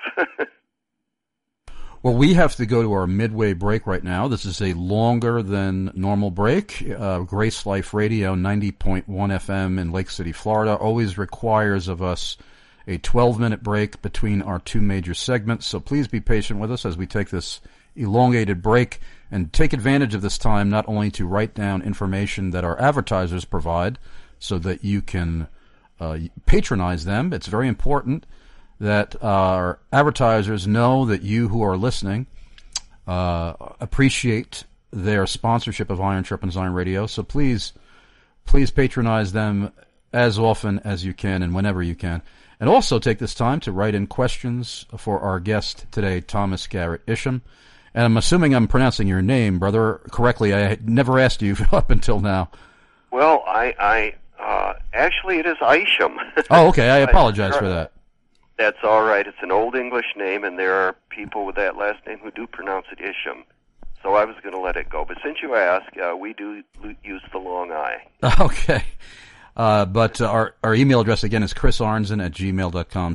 Well, we have to go to our midway break right now. This is a longer than normal break. Grace Life Radio, 90.1 FM in Lake City, Florida, always requires of us a 12-minute break between our two major segments. So please be patient with us as we take this elongated break and take advantage of this time not only to write down information that our advertisers provide so that you can patronize them. It's very important that our advertisers know that you who are listening appreciate their sponsorship of Iron Sharpens Iron Radio. So please patronize them as often as you can and whenever you can. And also take this time to write in questions for our guest today, Thomas Garrett Isham. And I'm assuming I'm pronouncing your name, brother, correctly. I had never asked you up until now. Well, I Actually, it is Isham. Oh, okay. I apologize for that. That's all right. It's an Old English name, and there are people with that last name who do pronounce it Isham. So I was going to let it go. But since you ask, we do use the long I. Okay. But our email address, again, is chrisarnzen@gmail.com,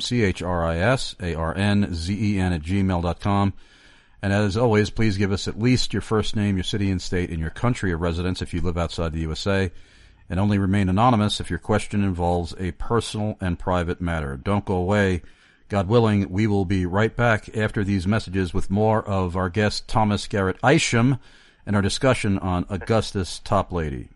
CHRISARNZEN@gmail.com. And as always, please give us at least your first name, your city and state, and your country of residence if you live outside the USA. And only remain anonymous if your question involves a personal and private matter. Don't go away. God willing, we will be right back after these messages with more of our guest, Thomas Garrett Isham, and our discussion on Augustus Toplady.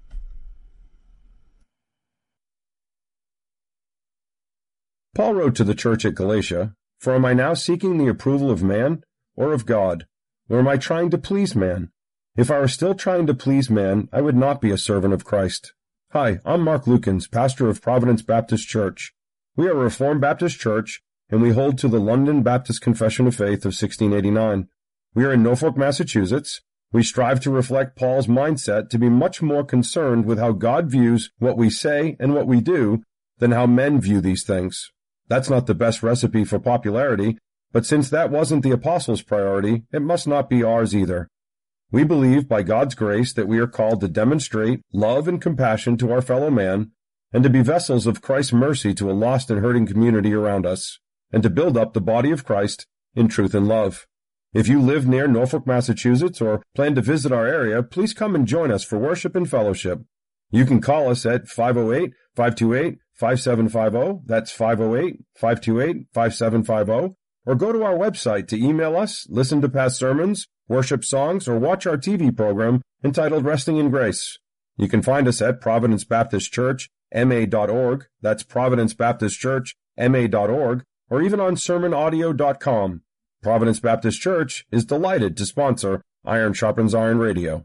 Paul wrote to the church at Galatia, "For am I now seeking the approval of man or of God? Or am I trying to please man? If I were still trying to please man, I would not be a servant of Christ." Hi, I'm Mark Lukens, pastor of Providence Baptist Church. We are a Reformed Baptist church, and we hold to the London Baptist Confession of Faith of 1689. We are in Norfolk, Massachusetts. We strive to reflect Paul's mindset to be much more concerned with how God views what we say and what we do than how men view these things. That's not the best recipe for popularity, but since that wasn't the apostles' priority, it must not be ours either. We believe by God's grace that we are called to demonstrate love and compassion to our fellow man, and to be vessels of Christ's mercy to a lost and hurting community around us, and to build up the body of Christ in truth and love. If you live near Norfolk, Massachusetts, or plan to visit our area, please come and join us for worship and fellowship. You can call us at 508-528-5750, that's 508-528-5750, or go to our website to email us, listen to past sermons, worship songs, or watch our TV program entitled Resting in Grace. You can find us at Providence Baptist Church, ma.org, that's Providence Baptist Church, ma.org, or even on sermonaudio.com. Providence Baptist Church is delighted to sponsor Iron Sharpens Iron Radio.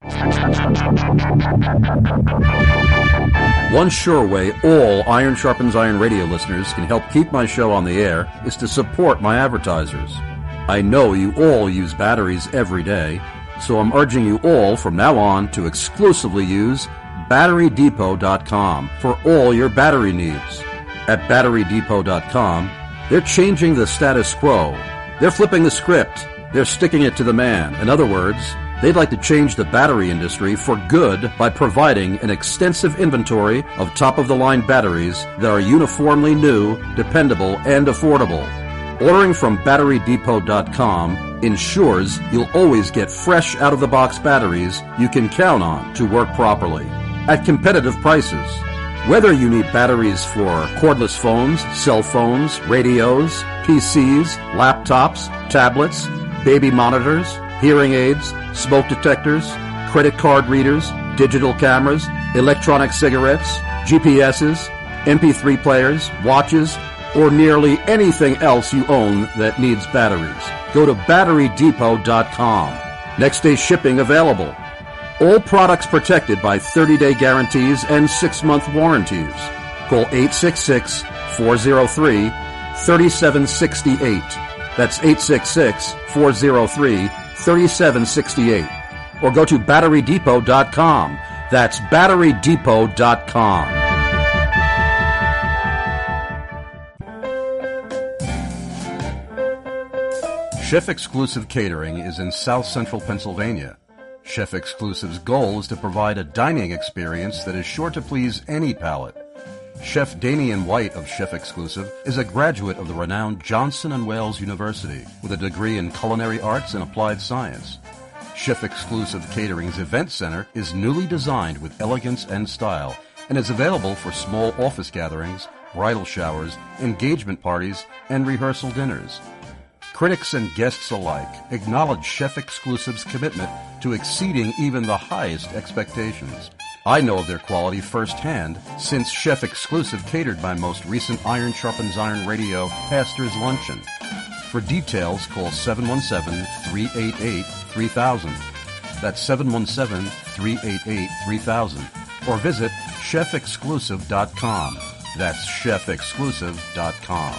One sure way all Iron Sharpens Iron radio listeners can help keep my show on the air is to support my advertisers. I know you all use batteries every day, so I'm urging you all from now on to exclusively use BatteryDepot.com for all your battery needs. At BatteryDepot.com, they're changing the status quo. They're flipping the script. They're sticking it to the man. In other words, they'd like to change the battery industry for good by providing an extensive inventory of top-of-the-line batteries that are uniformly new, dependable, and affordable. Ordering from BatteryDepot.com ensures you'll always get fresh out-of-the-box batteries you can count on to work properly at competitive prices. Whether you need batteries for cordless phones, cell phones, radios, PCs, laptops, tablets, baby monitors, hearing aids, smoke detectors, credit card readers, digital cameras, electronic cigarettes, GPSs, MP3 players, watches, or nearly anything else you own that needs batteries, go to BatteryDepot.com. Next-day shipping available. All products protected by 30-day guarantees and 6-month warranties. Call 866-403-3768. That's 866-403-3768. Or go to BatteryDepot.com. That's BatteryDepot.com. Chef Exclusive Catering is in South Central Pennsylvania. Chef Exclusive's goal is to provide a dining experience that is sure to please any palate. Chef Damian White of Chef Exclusive is a graduate of the renowned Johnson & Wales University with a degree in culinary arts and applied science. Chef Exclusive Catering's event center is newly designed with elegance and style and is available for small office gatherings, bridal showers, engagement parties, and rehearsal dinners. Critics and guests alike acknowledge Chef Exclusive's commitment to exceeding even the highest expectations. I know of their quality firsthand since Chef Exclusive catered my most recent Iron Sharpens Iron Radio Pastor's Luncheon. For details, call 717-388-3000. That's 717-388-3000. Or visit chefexclusive.com. That's chefexclusive.com.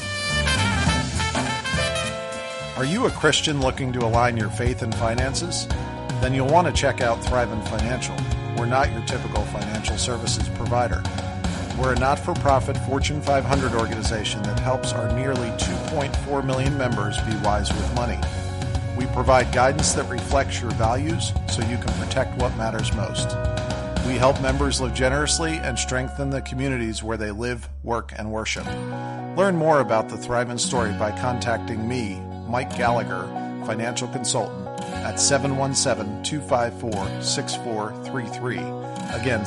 Are you a Christian looking to align your faith and finances? Then you'll want to check out Thrivent Financial. we're not your typical financial services provider. We're a not-for-profit Fortune 500 organization that helps our nearly 2.4 million members be wise with money. We provide guidance that reflects your values so you can protect what matters most. We help members live generously and strengthen the communities where they live, work, and worship. Learn more about the Thrive Story by contacting me, Mike Gallagher, financial consultant, at 717-254-6433. Again,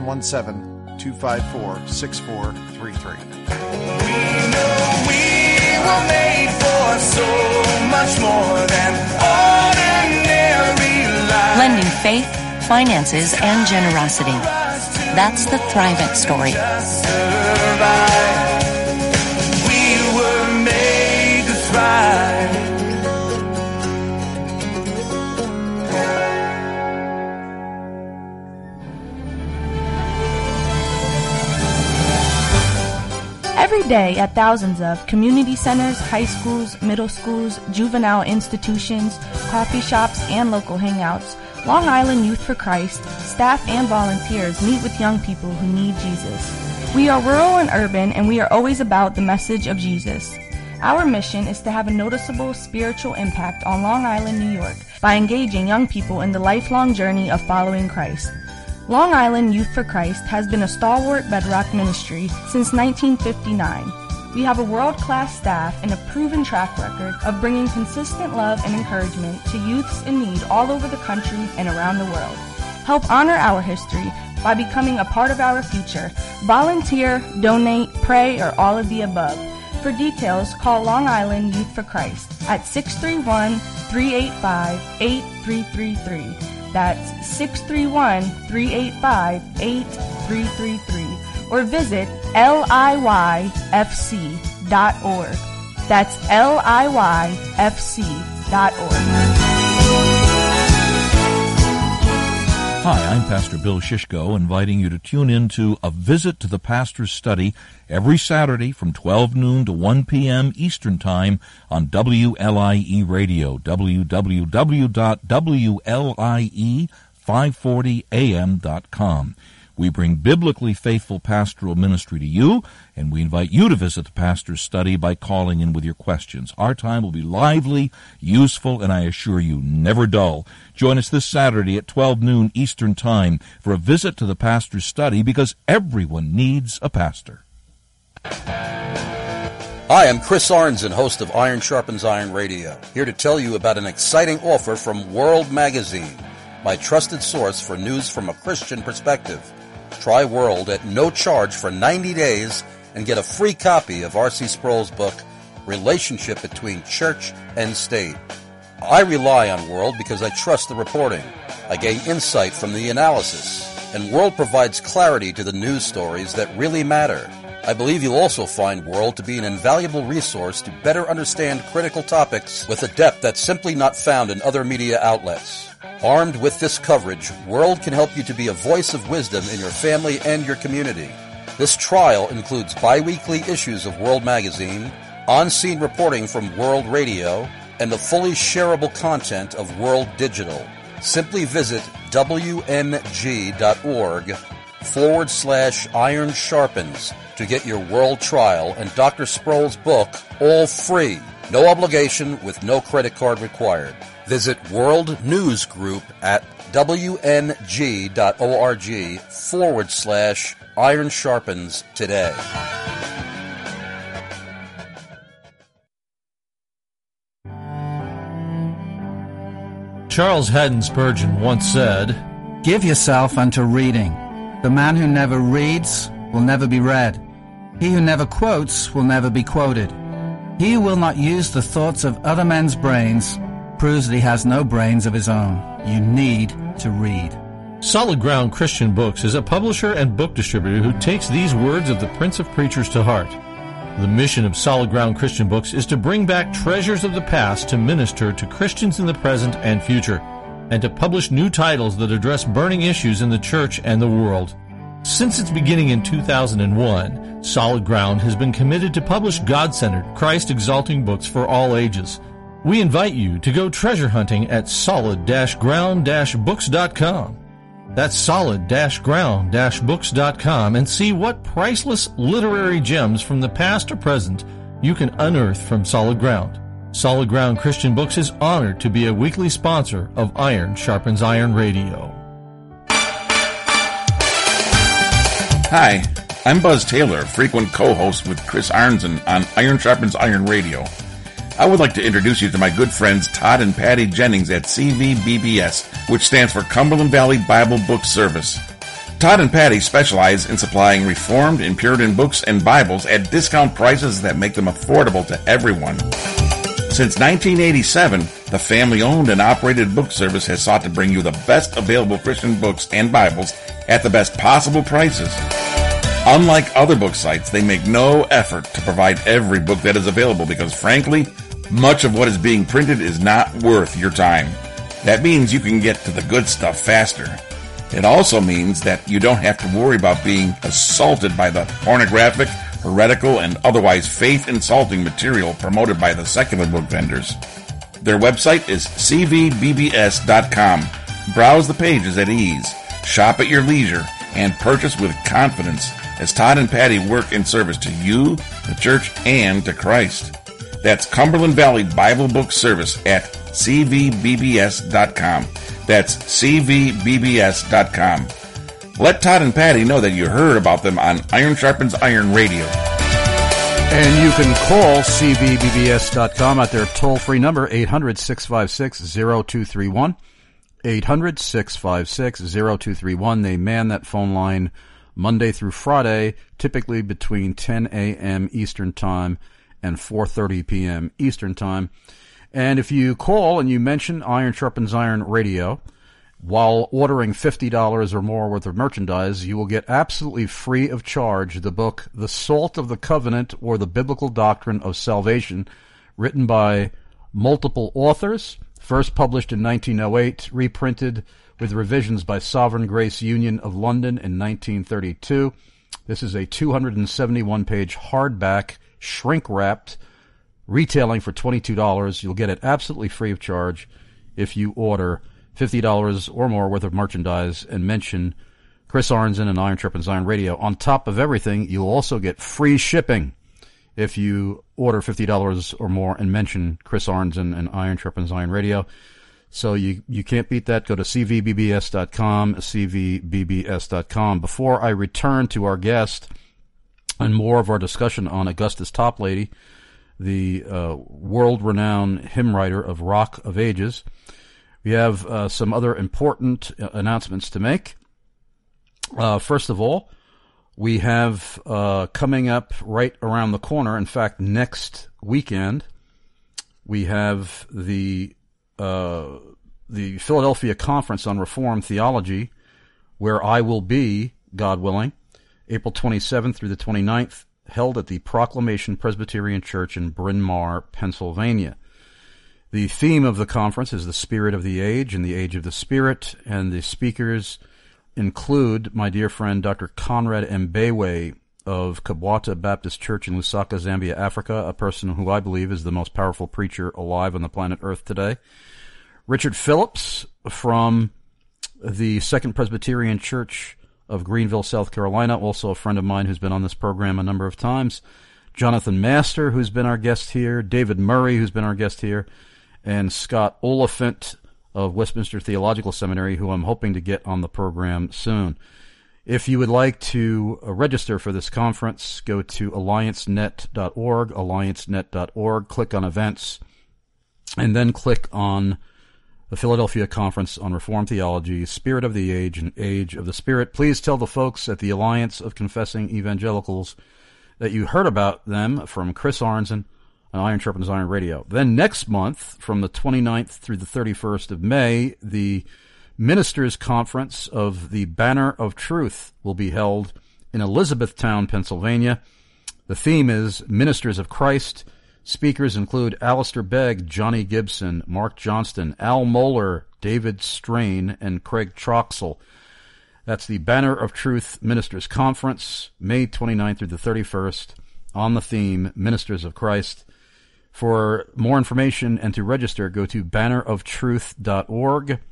717-254-6433. We know we were made for so much more than ordinary life. Blending faith, finances, and generosity. That's the Thrivent Story. We were made to thrive. Every day at thousands of community centers, high schools, middle schools, juvenile institutions, coffee shops, and local hangouts, Long Island Youth for Christ, staff and volunteers meet with young people who need Jesus. We are rural and urban, and we are always about the message of Jesus. Our mission is to have a noticeable spiritual impact on Long Island, New York, by engaging young people in the lifelong journey of following Christ. Long Island Youth for Christ has been a stalwart bedrock ministry since 1959. We have a world-class staff and a proven track record of bringing consistent love and encouragement to youths in need all over the country and around the world. Help honor our history by becoming a part of our future. Volunteer, donate, pray, or all of the above. For details, call Long Island Youth for Christ at 631-385-8333. That's 631-385-8333. Or visit LIYFC.org. That's LIYFC.org. Hi, I'm Pastor Bill Shishko, inviting you to tune in to A Visit to the Pastor's Study every Saturday from 12 noon to 1 p.m. Eastern Time on WLIE Radio, www.WLIE540am.com. We bring biblically faithful pastoral ministry to you, and we invite you to visit the Pastor's Study by calling in with your questions. Our time will be lively, useful, and I assure you, never dull. Join us this Saturday at 12 noon Eastern Time for a visit to the Pastor's Study, because everyone needs a pastor. Hi, I'm Chris Arnzen, host of Iron Sharpens Iron Radio, here to tell you about an exciting offer from World Magazine, my trusted source for news from a Christian perspective. Try World at no charge for 90 days and get a free copy of R.C. Sproul's book, Relationship Between Church and State. I rely on World because I trust the reporting. I gain insight from the analysis, and World provides clarity to the news stories that really matter. I believe you'll also find World to be an invaluable resource to better understand critical topics with a depth that's simply not found in other media outlets. Armed with this coverage, World can help you to be a voice of wisdom in your family and your community. This trial includes bi-weekly issues of World Magazine, on-scene reporting from World Radio, and the fully shareable content of World Digital. Simply visit WMG.org/Iron Sharpens to get your World trial and Dr. Sproul's book all free. No obligation with no credit card required. Visit World News Group at WNG.org/Iron Sharpens today. Charles Haddon Spurgeon once said, "Give yourself unto reading. The man who never reads will never be read. He who never quotes will never be quoted. He who will not use the thoughts of other men's brains proves that he has no brains of his own. You need to read." Solid Ground Christian Books is a publisher and book distributor who takes these words of the Prince of Preachers to heart. The mission of Solid Ground Christian Books is to bring back treasures of the past to minister to Christians in the present and future, and to publish new titles that address burning issues in the church and the world. Since its beginning in 2001, Solid Ground has been committed to publish God-centered, Christ-exalting books for all ages. We invite you to go treasure hunting at solid-ground-books.com. That's solid-ground-books.com and see what priceless literary gems from the past or present you can unearth from Solid Ground. Solid Ground Christian Books is honored to be a weekly sponsor of Iron Sharpens Iron Radio. Hi, I'm Buzz Taylor, frequent co-host with Chris Arnzen on Iron Sharpens Iron Radio. I would like to introduce you to my good friends Todd and Patty Jennings at CVBBS, which stands for Cumberland Valley Bible Book Service. Todd and Patty specialize in supplying Reformed and Puritan books and Bibles at discount prices that make them affordable to everyone. Since 1987, the family-owned and operated book service has sought to bring you the best available Christian books and Bibles at the best possible prices. Unlike other book sites, they make no effort to provide every book that is available because, frankly, much of what is being printed is not worth your time. That means you can get to the good stuff faster. It also means that you don't have to worry about being assaulted by the pornographic, heretical, and otherwise faith-insulting material promoted by the secular book vendors. Their website is cvbbs.com. Browse the pages at ease, shop at your leisure, and purchase with confidence as Todd and Patty work in service to you, the church, and to Christ. That's Cumberland Valley Bible Book Service at cvbbs.com. That's cvbbs.com. Let Todd and Patty know that you heard about them on Iron Sharpens Iron Radio. And you can call cvbbs.com at their toll-free number, 800-656-0231. 800-656-0231. They man that phone line Monday through Friday, typically between 10 a.m. Eastern Time and 4:30 p.m. Eastern Time. And if you call and you mention Iron Sharpens Iron Radio while ordering $50 or more worth of merchandise, you will get absolutely free of charge the book The Salt of the Covenant, or the Biblical Doctrine of Salvation, written by multiple authors, first published in 1908, reprinted with revisions by Sovereign Grace Union of London in 1932. This is a 271-page hardback, shrink-wrapped, retailing for $22. You'll get it absolutely free of charge if you order $50 or more worth of merchandise and mention Chris Arnzen and Iron Sharpens Iron Radio. On top of everything, you'll also get free shipping if you order $50 or more and mention Chris Arnzen and Iron Sharpens Iron Radio. So you can't beat that. Go to cvbbs.com, cvbbs.com. Before I return to our guest and more of our discussion on Augustus Toplady, the world-renowned hymn writer of Rock of Ages, we have some other important announcements to make. First of all, we have coming up right around the corner, in fact, next weekend, we have the Philadelphia Conference on Reformed Theology, where I will be, God willing, April 27th through the 29th, held at the Proclamation Presbyterian Church in Bryn Mawr, Pennsylvania. The theme of the conference is the Spirit of the Age and the Age of the Spirit, and the speakers include my dear friend Dr. Conrad Mbewe of Kabwata Baptist Church in Lusaka, Zambia, Africa, a person who I believe is the most powerful preacher alive on the planet Earth today. Richard Phillips from the Second Presbyterian Church of Greenville, South Carolina, also a friend of mine who's been on this program a number of times. Jonathan Master, who's been our guest here. David Murray, who's been our guest here. And Scott Oliphant of Westminster Theological Seminary, who I'm hoping to get on the program soon. If you would like to register for this conference, go to alliancenet.org, alliancenet.org, click on events, and then click on the Philadelphia Conference on Reformed Theology, Spirit of the Age and Age of the Spirit. Please tell the folks at the Alliance of Confessing Evangelicals that you heard about them from Chris Arnzen on Iron Sharpens Iron Radio. Then next month, from the 29th through the 31st of May, the Ministers' Conference of the Banner of Truth will be held in Elizabethtown, Pennsylvania. The theme is Ministers of Christ. Speakers include Alistair Begg, Johnny Gibson, Mark Johnston, Al Mohler, David Strain, and Craig Troxell. That's the Banner of Truth Ministers Conference, May 29th through the 31st, on the theme Ministers of Christ. For more information and to register, go to banneroftruth.org,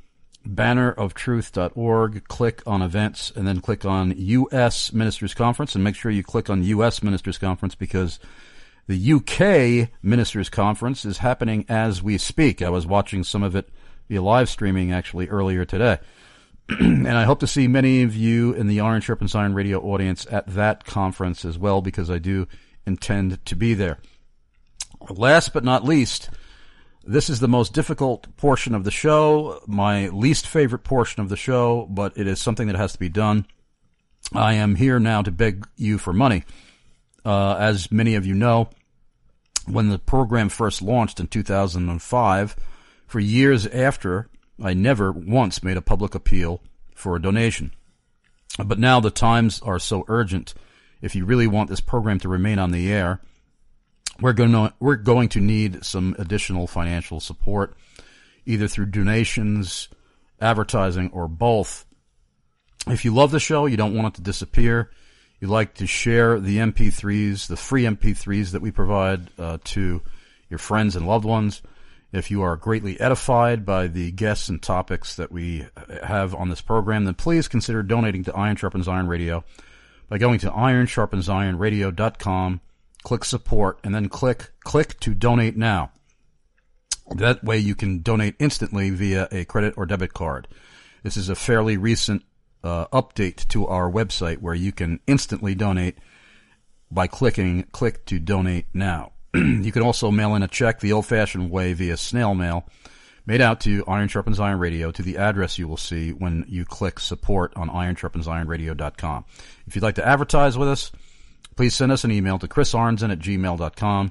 banneroftruth.org, click on events, and then click on U.S. Ministers Conference, and make sure you click on U.S. Ministers Conference because the U.K. Ministers Conference is happening as we speak. I was watching some of it via live streaming actually earlier today. And I hope to see many of you in the Iron Sharpens Iron radio audience at that conference as well, because I do intend to be there. Last but not least, this is the most difficult portion of the show, my least favorite portion of the show, but it is something that has to be done. I am here now to beg you for money. As many of you know, when the program first launched in 2005, for years after, I never once made a public appeal for a donation. But now the times are so urgent. If you really want this program to remain on the air, we're going to need some additional financial support, either through donations, advertising, or both. If you love the show, you don't want it to disappear, you like to share the MP3s, the free MP3s that we provide to your friends and loved ones. If you are greatly edified by the guests and topics that we have on this program, then please consider donating to Iron Sharpens Iron Radio by going to ironsharpensironradio.com, click support, and then click to donate now. That way you can donate instantly via a credit or debit card. This is a fairly recent update to our website where you can instantly donate by clicking click to donate now. You can also mail in a check the old-fashioned way via snail mail, made out to Iron Sharpens Iron Radio to the address you will see when you click support on ironsharpensironradio.com. If you'd like to advertise with us, please send us an email to chrisarnzen@gmail.com,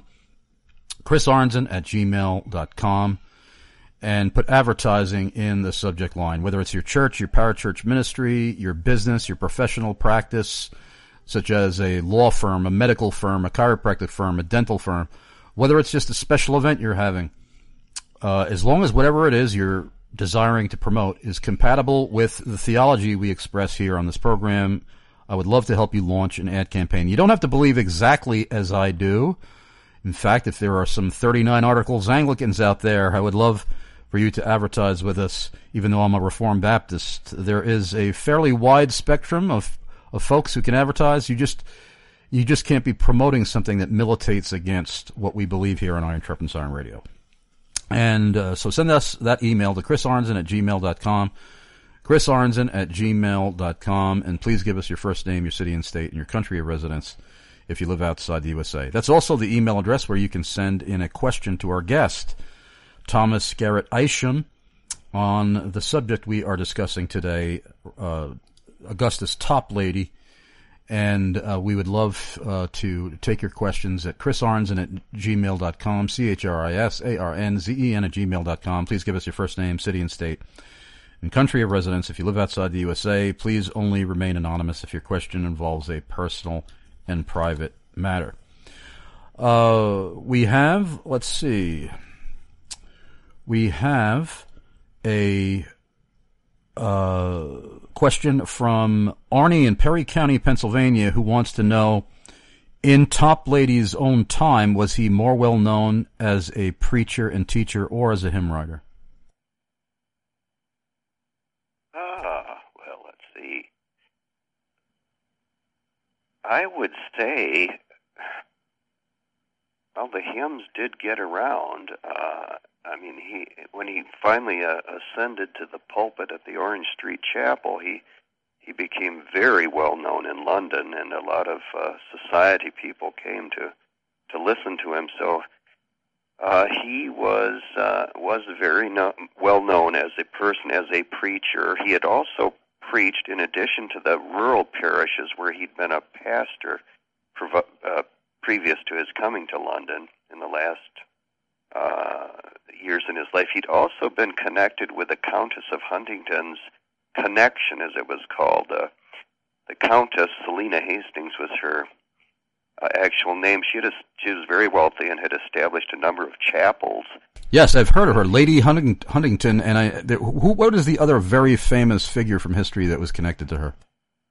chrisarnzen@gmail.com, and put advertising in the subject line, whether it's your church, your parachurch ministry, your business, your professional practice, such as a law firm, a medical firm, a chiropractic firm, a dental firm, whether it's just a special event you're having. As long as whatever it is you're desiring to promote is compatible with the theology we express here on this program, I would love to help you launch an ad campaign. You don't have to believe exactly as I do. In fact, if there are some 39 Articles Anglicans out there, I would love for you to advertise with us. Even though I'm a Reformed Baptist, there is a fairly wide spectrum of folks who can advertise. You just can't be promoting something that militates against what we believe here on Iron Sharpens Iron Radio. And so send us that email to chrisarnzen@gmail.com, chrisarnzen@gmail.com, and please give us your first name, your city and state, and your country of residence if you live outside the USA. That's also the email address where you can send in a question to our guest, Thomas Garrett Isham, on the subject we are discussing today, Augustus Toplady, and we would love to take your questions at chrisarnzen@gmail.com, chrisarnzen@gmail.com. Please give us your first name, city and state, and country of residence. If you live outside the USA, please only remain anonymous if your question involves a personal and private matter. We have a question from Arnie in Perry County, Pennsylvania, who wants to know, in Toplady's own time, was he more well known as a preacher and teacher or as a hymn writer? Well, let's see. I would say, well, the hymns did get around. I mean, when he finally ascended to the pulpit at the Orange Street Chapel, he became very well known in London, and a lot of society people came to listen to him. So he was very well known as a person, as a preacher. He had also preached in addition to the rural parishes where he'd been a pastor previous to his coming to London in the last years in his life. He'd also been connected with the Countess of Huntington's connection, as it was called. The Countess, Selina Hastings, was her actual name. She was very wealthy and had established a number of chapels. Yes, I've heard of her, Lady Huntington. And what is the other very famous figure from history that was connected to her?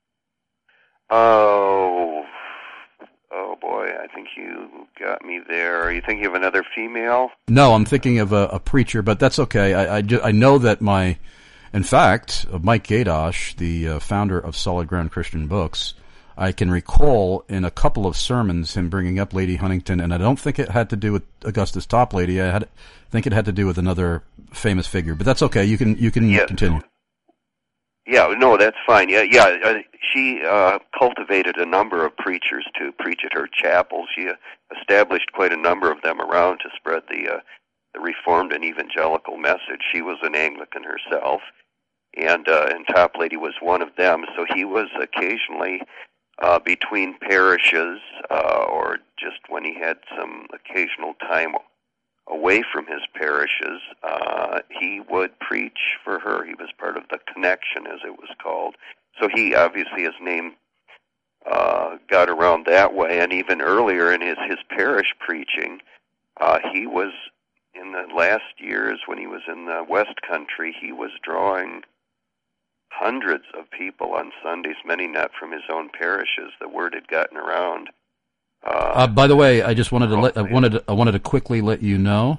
Oh boy, I think you got me there. Are you thinking of another female? No, I'm thinking of a preacher, but that's okay. I know that In fact, Mike Gadosh, the founder of Solid Ground Christian Books, I can recall in a couple of sermons him bringing up Lady Huntington, and I don't think it had to do with Augustus Toplady. I think it had to do with another famous figure, but that's okay. You can continue. Yeah, no, that's fine. She cultivated a number of preachers to preach at her chapel. She established quite a number of them around to spread the Reformed and evangelical message. She was an Anglican herself, and Toplady was one of them. So he was occasionally between parishes, or just when he had some occasional time away from his parishes, he would preach for her. He was part of the connection, as it was called. So he obviously, his name got around that way, and even earlier in his parish preaching, he was, in the last years when he was in the West Country, he was drawing hundreds of people on Sundays, many not from his own parishes. The word had gotten around. By the way, I just wanted to quickly let you know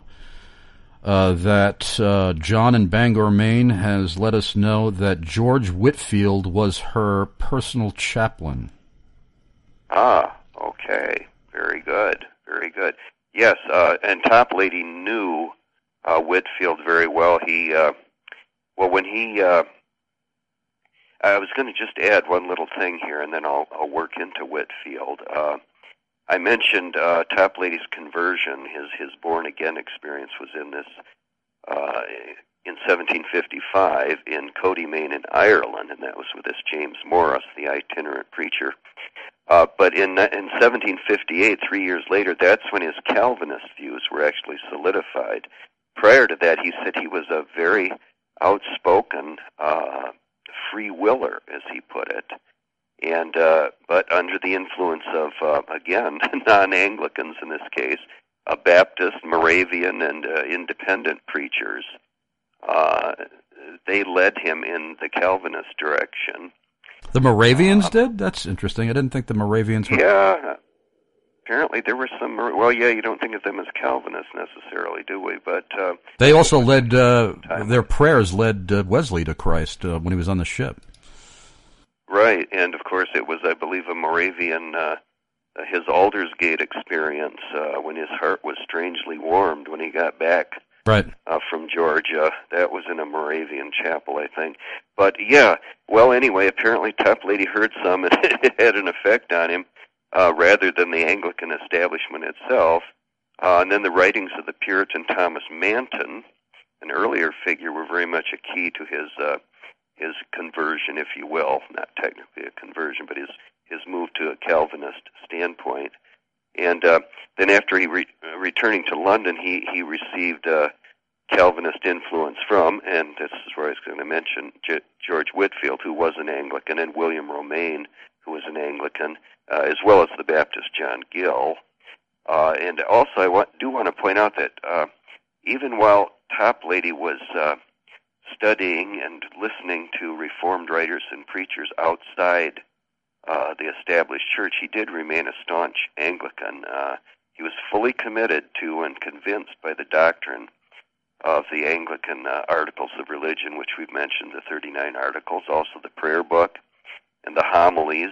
that John in Bangor, Maine, has let us know that George Whitefield was her personal chaplain. Ah, okay, very good, very good. Yes, and Toplady knew Whitefield very well. I was going to just add one little thing here, and then I'll work into Whitefield. I mentioned Toplady's conversion. His born-again experience was in 1755 in Cody, Maine in Ireland, and that was with this James Morris, the itinerant preacher. But in 1758, 3 years later, that's when his Calvinist views were actually solidified. Prior to that, he said he was a very outspoken free willer, as he put it. And but under the influence of, again, non-Anglicans in this case, Baptist, Moravian, and independent preachers, they led him in the Calvinist direction. The Moravians did? That's interesting. I didn't think the Moravians were... Yeah, apparently there were some... Well, yeah, you don't think of them as Calvinists necessarily, do we? But they also led... their prayers led Wesley to Christ when he was on the ship. Right, and of course it was, I believe, a Moravian, his Aldersgate experience, when his heart was strangely warmed when he got back from Georgia. That was in a Moravian chapel, I think. But yeah, well, anyway, apparently Toplady heard some, and it had an effect on him, rather than the Anglican establishment itself. And then the writings of the Puritan Thomas Manton, an earlier figure, were very much a key to his conversion, if you will, not technically a conversion, but his move to a Calvinist standpoint. And then after he returning to London, he received Calvinist influence from, and this is where I was going to mention, George Whitefield, who was an Anglican, and William Romaine, who was an Anglican, as well as the Baptist John Gill. And also I do want to point out that even while Toplady was studying and listening to Reformed writers and preachers outside the established church, he did remain a staunch Anglican. He was fully committed to and convinced by the doctrine of the Anglican Articles of Religion, which we've mentioned, the 39 Articles, also the prayer book and the homilies.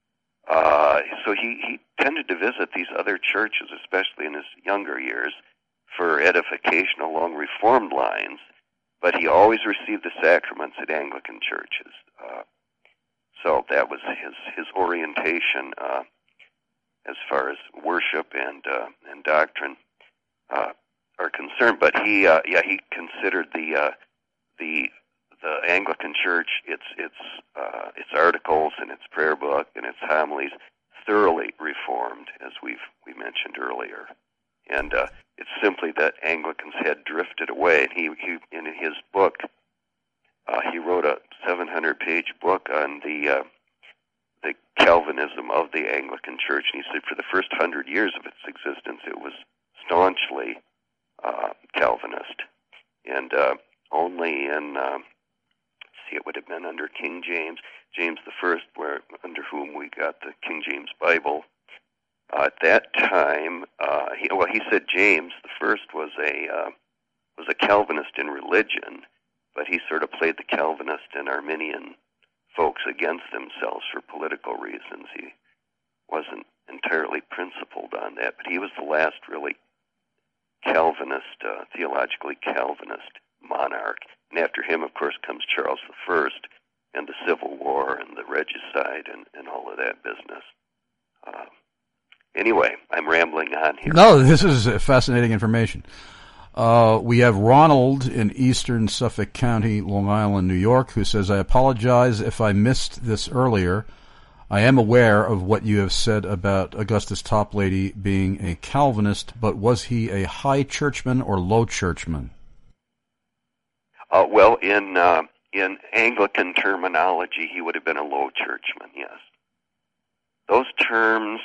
So he tended to visit these other churches, especially in his younger years, for edification along Reformed lines, but he always received the sacraments at Anglican churches. So that was his orientation as far as worship and doctrine are concerned. But he considered the Anglican Church, its articles and its prayer book and its homilies, thoroughly reformed, as we mentioned earlier. And it's simply that Anglicans had drifted away. And he in his book, he wrote a 700-page book on the Calvinism of the Anglican Church. And he said for the first 100 years of its existence, it was staunchly Calvinist. And only in, it would have been under King James I, under whom we got the King James Bible. At that time, he said James I was a Calvinist in religion, but he sort of played the Calvinist and Arminian folks against themselves for political reasons. He wasn't entirely principled on that, but he was the last really Calvinist, theologically Calvinist monarch. And after him, of course, comes Charles I and the Civil War and the regicide and all of that business. Anyway, I'm rambling on here. No, this is fascinating information. We have Ronald in eastern Suffolk County, Long Island, New York, who says, I apologize if I missed this earlier. I am aware of what you have said about Augustus Toplady being a Calvinist, but was he a high churchman or low churchman? Well, in Anglican terminology, he would have been a low churchman, yes. Those terms,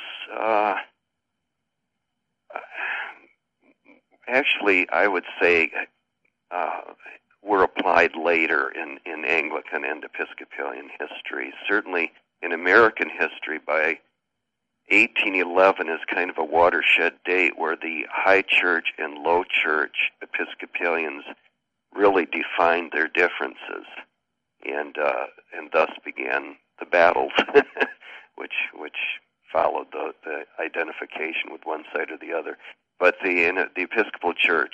actually, I would say, were applied later in Anglican and Episcopalian history. Certainly in American history, by 1811 is kind of a watershed date where the high church and low church Episcopalians really defined their differences, and thus began the battles, which followed the identification with one side or the other. But in the Episcopal Church,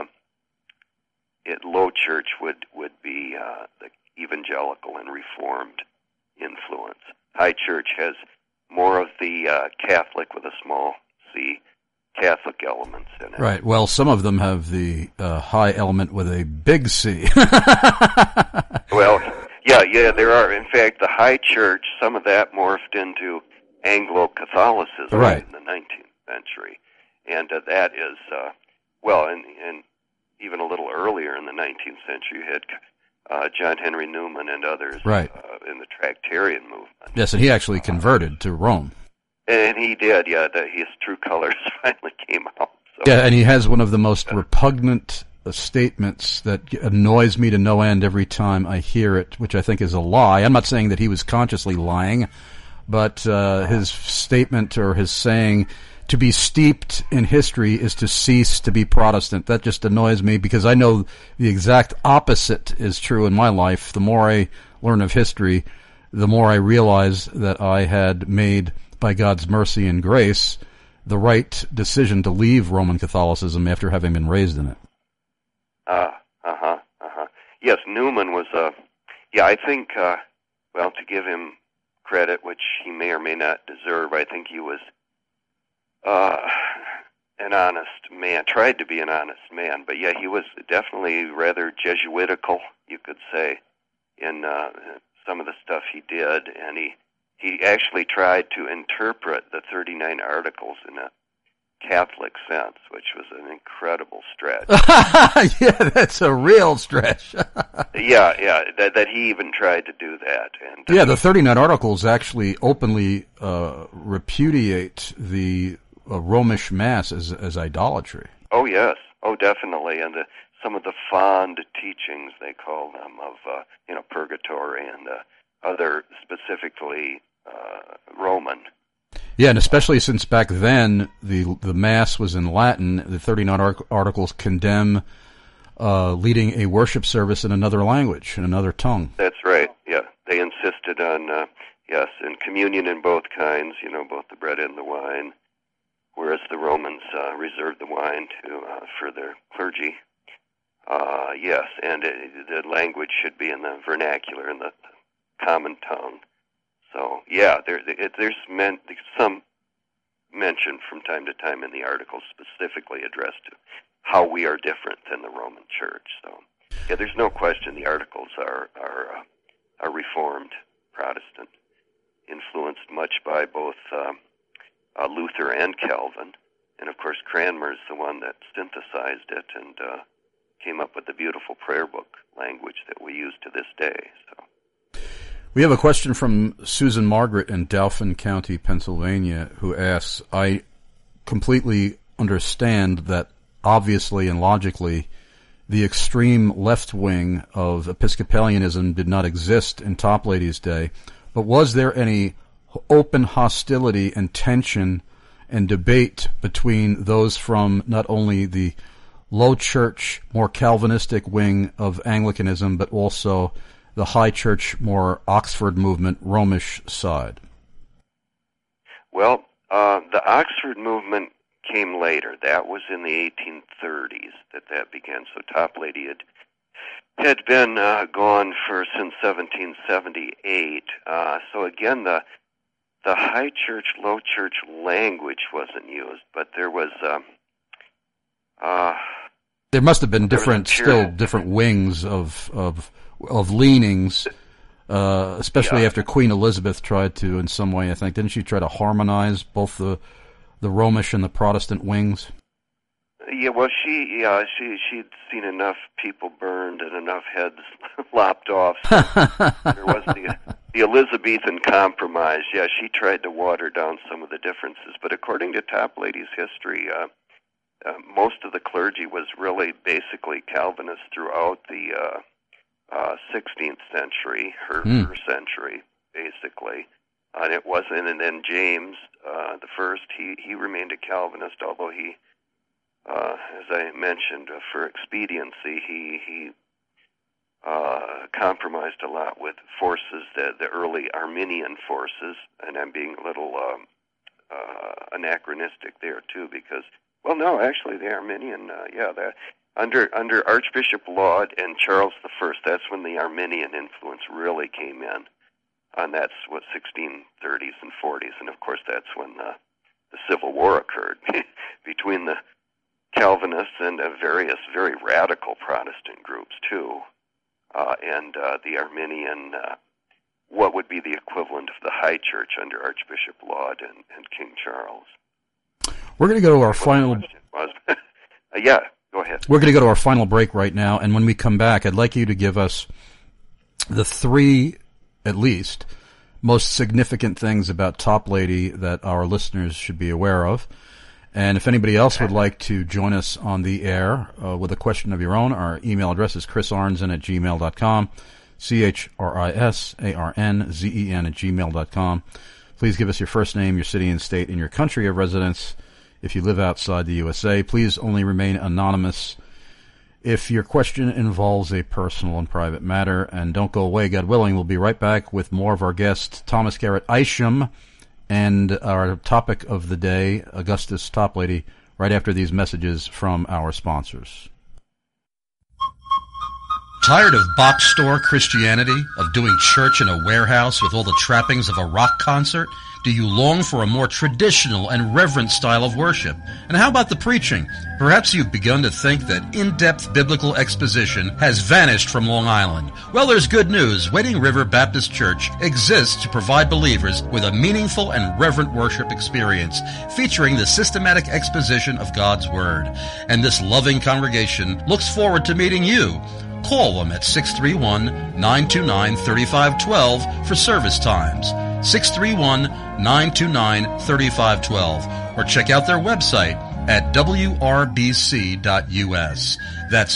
low church would be the evangelical and Reformed influence. High church has more of the Catholic with a small c, Catholic elements in it. Right. Well, some of them have the high element with a big C. Well, yeah, there are. In fact, the high church, some of that morphed into Anglo-Catholicism right. in the 19th century. And that is, and even a little earlier in the 19th century, you had John Henry Newman and others right. In the Tractarian movement. Yes, and he actually converted to Rome. And he did, yeah. His true colors finally came out. So. Yeah, and he has one of the most repugnant statements that annoys me to no end every time I hear it, which I think is a lie. I'm not saying that he was consciously lying, but his statement or his saying, to be steeped in history is to cease to be Protestant. That just annoys me because I know the exact opposite is true in my life. The more I learn of history, the more I realize that I had made, by God's mercy and grace, the right decision to leave Roman Catholicism after having been raised in it. Yes, Newman was I think, to give him credit, which he may or may not deserve, I think he was an honest man, tried to be an honest man, but yeah, he was definitely rather Jesuitical, you could say, in some of the stuff he did, and he actually tried to interpret the 39 Articles in a Catholic sense, which was an incredible stretch. Yeah, that's a real stretch. yeah, that he even tried to do that. And yeah, the 39 Articles actually openly repudiate the Romish Mass as idolatry. Oh, yes. Oh, definitely. And some of the fond teachings, they call them, of purgatory and other specifically Roman. Yeah, and especially since back then the Mass was in Latin, the 39 Articles condemn leading a worship service in another language, in another tongue. That's right, yeah. They insisted on, and communion in both kinds, both the bread and the wine, whereas the Romans reserved the wine for their clergy. Yes, and the language should be in the vernacular, in the common tongue. So, yeah, there's some mention from time to time in the articles specifically addressed to how we are different than the Roman Church. So, yeah, there's no question the articles are Reformed Protestant, influenced much by both Luther and Calvin. And, of course, Cranmer's the one that synthesized it and came up with the beautiful prayer book language that we use to this day. So. We have a question from Susan Margaret in Dauphin County, Pennsylvania, who asks, I completely understand that obviously and logically the extreme left wing of Episcopalianism did not exist in Toplady's day, but was there any open hostility and tension and debate between those from not only the low church, more Calvinistic wing of Anglicanism, but also the high church, more Oxford movement, Romish side? Well, the Oxford movement came later. That was in the 1830s that began. So Toplady had been gone since 1778. So again, the high church, low church language wasn't used, but there was. There must have been different wings of leanings, especially after Queen Elizabeth tried to, in some way, I think, didn't she try to harmonize both the Romish and the Protestant wings? Yeah, well, she'd seen enough people burned and enough heads lopped off. So there was the Elizabethan compromise. Yeah, she tried to water down some of the differences, but according to Toplady's history, most of the clergy was really basically Calvinist throughout the 16th century, her century, basically. And it wasn't, and then James the First, he remained a Calvinist, although he, as I mentioned, for expediency, he compromised a lot with forces, the early Arminian forces, and I'm being a little anachronistic there too, because, well, no, actually the Arminian, under Archbishop Laud and Charles I, that's when the Arminian influence really came in. And that's what 1630s and 40s, and of course that's when the Civil War occurred between the Calvinists and various very radical Protestant groups too, and the Arminian, what would be the equivalent of the High Church under Archbishop Laud and King Charles. We're going to go to our final. Yeah, go ahead. We're going to go to our final break right now, and when we come back, I'd like you to give us the three, at least, most significant things about Toplady that our listeners should be aware of. And if anybody else would like to join us on the air with a question of your own, our email address is chrisarnzen@gmail.com, CHRISARNZEN@gmail.com. Please give us your first name, your city and state, and your country of residence. If you live outside the USA, please only remain anonymous if your question involves a personal and private matter. And don't go away, God willing. We'll be right back with more of our guest, Thomas Garrett Isham, and our topic of the day, Augustus Toplady, right after these messages from our sponsors. Tired of box store Christianity, of doing church in a warehouse with all the trappings of a rock concert? Do you long for a more traditional and reverent style of worship? And how about the preaching? Perhaps you've begun to think that in-depth biblical exposition has vanished from Long Island. Well, there's good news. Wading River Baptist Church exists to provide believers with a meaningful and reverent worship experience, featuring the systematic exposition of God's Word. And this loving congregation looks forward to meeting you. Call them at 631-929-3512 for service times. 631-929-3512, or check out their website at wrbc.us. That's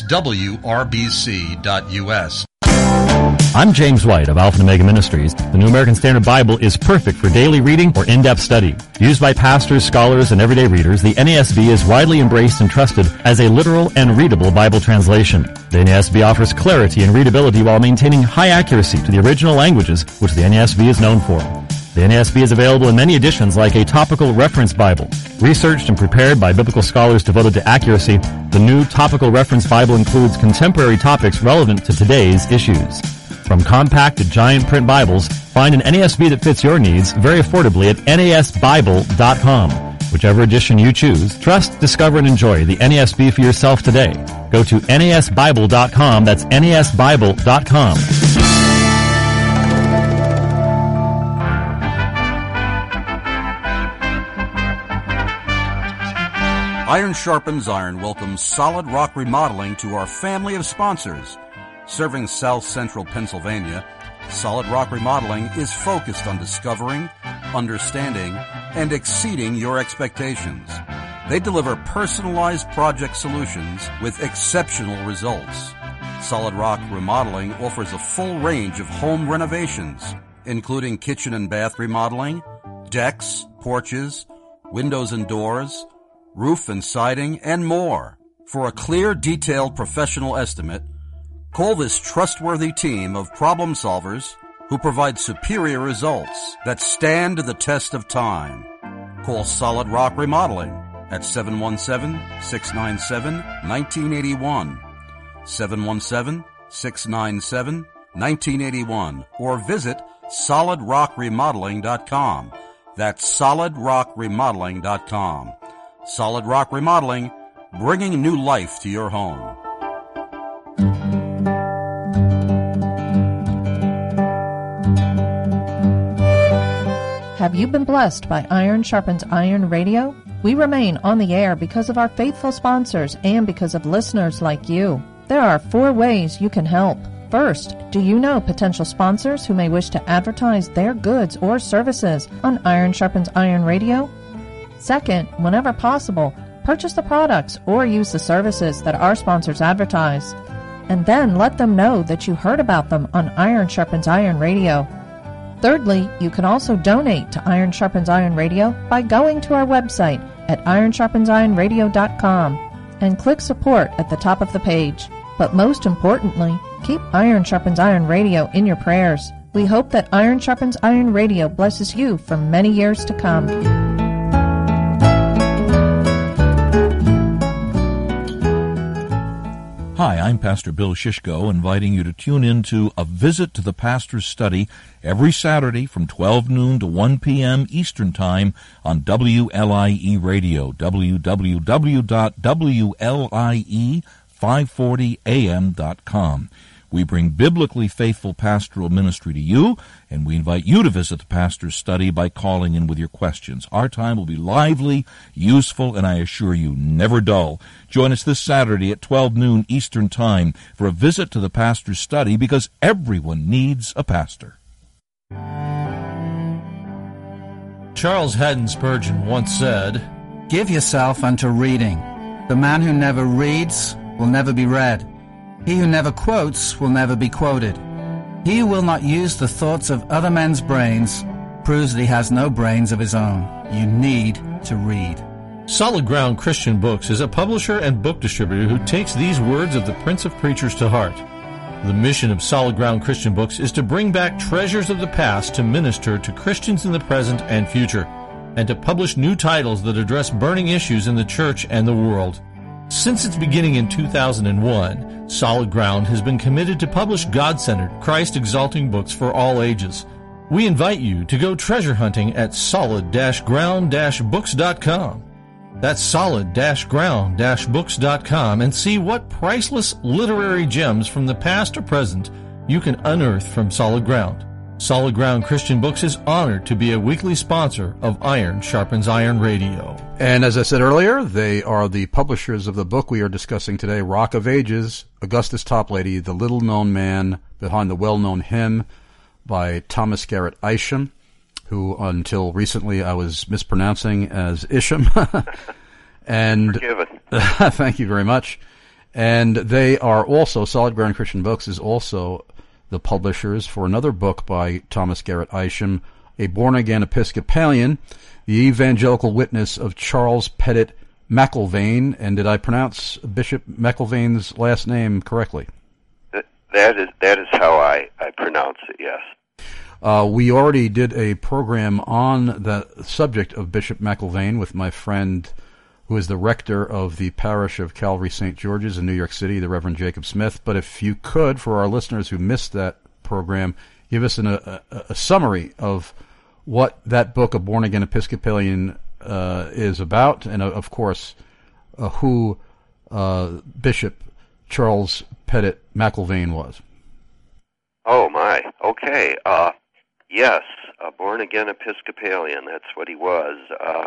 wrbc.us. I'm James White of Alpha and Omega Ministries. The New American Standard Bible is perfect for daily reading or in-depth study. Used by pastors, scholars, and everyday readers, the NASB is widely embraced and trusted as a literal and readable Bible translation. The NASB offers clarity and readability while maintaining high accuracy to the original languages, which the NASB is known for. The NASB is available in many editions like a topical reference Bible. Researched and prepared by biblical scholars devoted to accuracy, the new topical reference Bible includes contemporary topics relevant to today's issues. From compact to giant print Bibles, find an NASB that fits your needs very affordably at NASBible.com. Whichever edition you choose, trust, discover, and enjoy the NASB for yourself today. Go to NASBible.com. That's NASBible.com. Iron Sharpens Iron welcomes Solid Rock Remodeling to our family of sponsors. Serving South Central Pennsylvania, Solid Rock Remodeling is focused on discovering, understanding, and exceeding your expectations. They deliver personalized project solutions with exceptional results. Solid Rock Remodeling offers a full range of home renovations, including kitchen and bath remodeling, decks, porches, windows and doors, roof and siding, and more. For a clear, detailed professional estimate, call this trustworthy team of problem solvers who provide superior results that stand the test of time. Call Solid Rock Remodeling at 717-697-1981, 717-697-1981, or visit solidrockremodeling.com. That's solidrockremodeling.com. Solid Rock Remodeling, bringing new life to your home. Have you been blessed by Iron Sharpens Iron Radio? We remain on the air because of our faithful sponsors and because of listeners like you. There are 4 ways you can help. First, do you know potential sponsors who may wish to advertise their goods or services on Iron Sharpens Iron Radio? Second, whenever possible, purchase the products or use the services that our sponsors advertise. And then let them know that you heard about them on Iron Sharpens Iron Radio. Thirdly, you can also donate to Iron Sharpens Iron Radio by going to our website at ironsharpensironradio.com and click support at the top of the page. But most importantly, keep Iron Sharpens Iron Radio in your prayers. We hope that Iron Sharpens Iron Radio blesses you for many years to come. Hi, I'm Pastor Bill Shishko, inviting you to tune in to A Visit to the Pastor's Study every Saturday from 12 noon to 1 p.m. Eastern Time on WLIE Radio, www.WLIE540am.com. We bring biblically faithful pastoral ministry to you, and we invite you to visit the Pastor's Study by calling in with your questions. Our time will be lively, useful, and I assure you, never dull. Join us this Saturday at 12 noon Eastern Time for a visit to the Pastor's Study, because everyone needs a pastor. Charles Haddon Spurgeon once said, "Give yourself unto reading. The man who never reads will never be read. He who never quotes will never be quoted. He who will not use the thoughts of other men's brains proves that he has no brains of his own. You need to read." Solid Ground Christian Books is a publisher and book distributor who takes these words of the Prince of Preachers to heart. The mission of Solid Ground Christian Books is to bring back treasures of the past to minister to Christians in the present and future, and to publish new titles that address burning issues in the church and the world. Since its beginning in 2001, Solid Ground has been committed to publish God-centered, Christ-exalting books for all ages. We invite you to go treasure hunting at solid-ground-books.com. That's solid-ground-books.com, and see what priceless literary gems from the past or present you can unearth from Solid Ground. Solid Ground Christian Books is honored to be a weekly sponsor of Iron Sharpens Iron Radio. And as I said earlier, they are the publishers of the book we are discussing today, Rock of Ages, Augustus Toplady, the little-known man behind the well-known hymn by Thomas Garrett Isham, who until recently I was mispronouncing as Isham. And forgiven. Thank you very much. And they are also, Solid Ground Christian Books is also the publishers for another book by Thomas Garrett Isham, A Born-Again Episcopalian, the evangelical witness of Charles Pettit McIlvaine. And did I pronounce Bishop McIlvaine's last name correctly? That is how I pronounce it, yes. We already did a program on the subject of Bishop McIlvaine with my friend who is the rector of the parish of Calvary St. George's in New York City, the Reverend Jacob Smith. But if you could, for our listeners who missed that program, give us a summary of what that book, A Born-Again Episcopalian, is about, and of course, who Bishop Charles Pettit McIlvaine was. Oh, my. Okay. Yes, a born-again Episcopalian. That's what he was.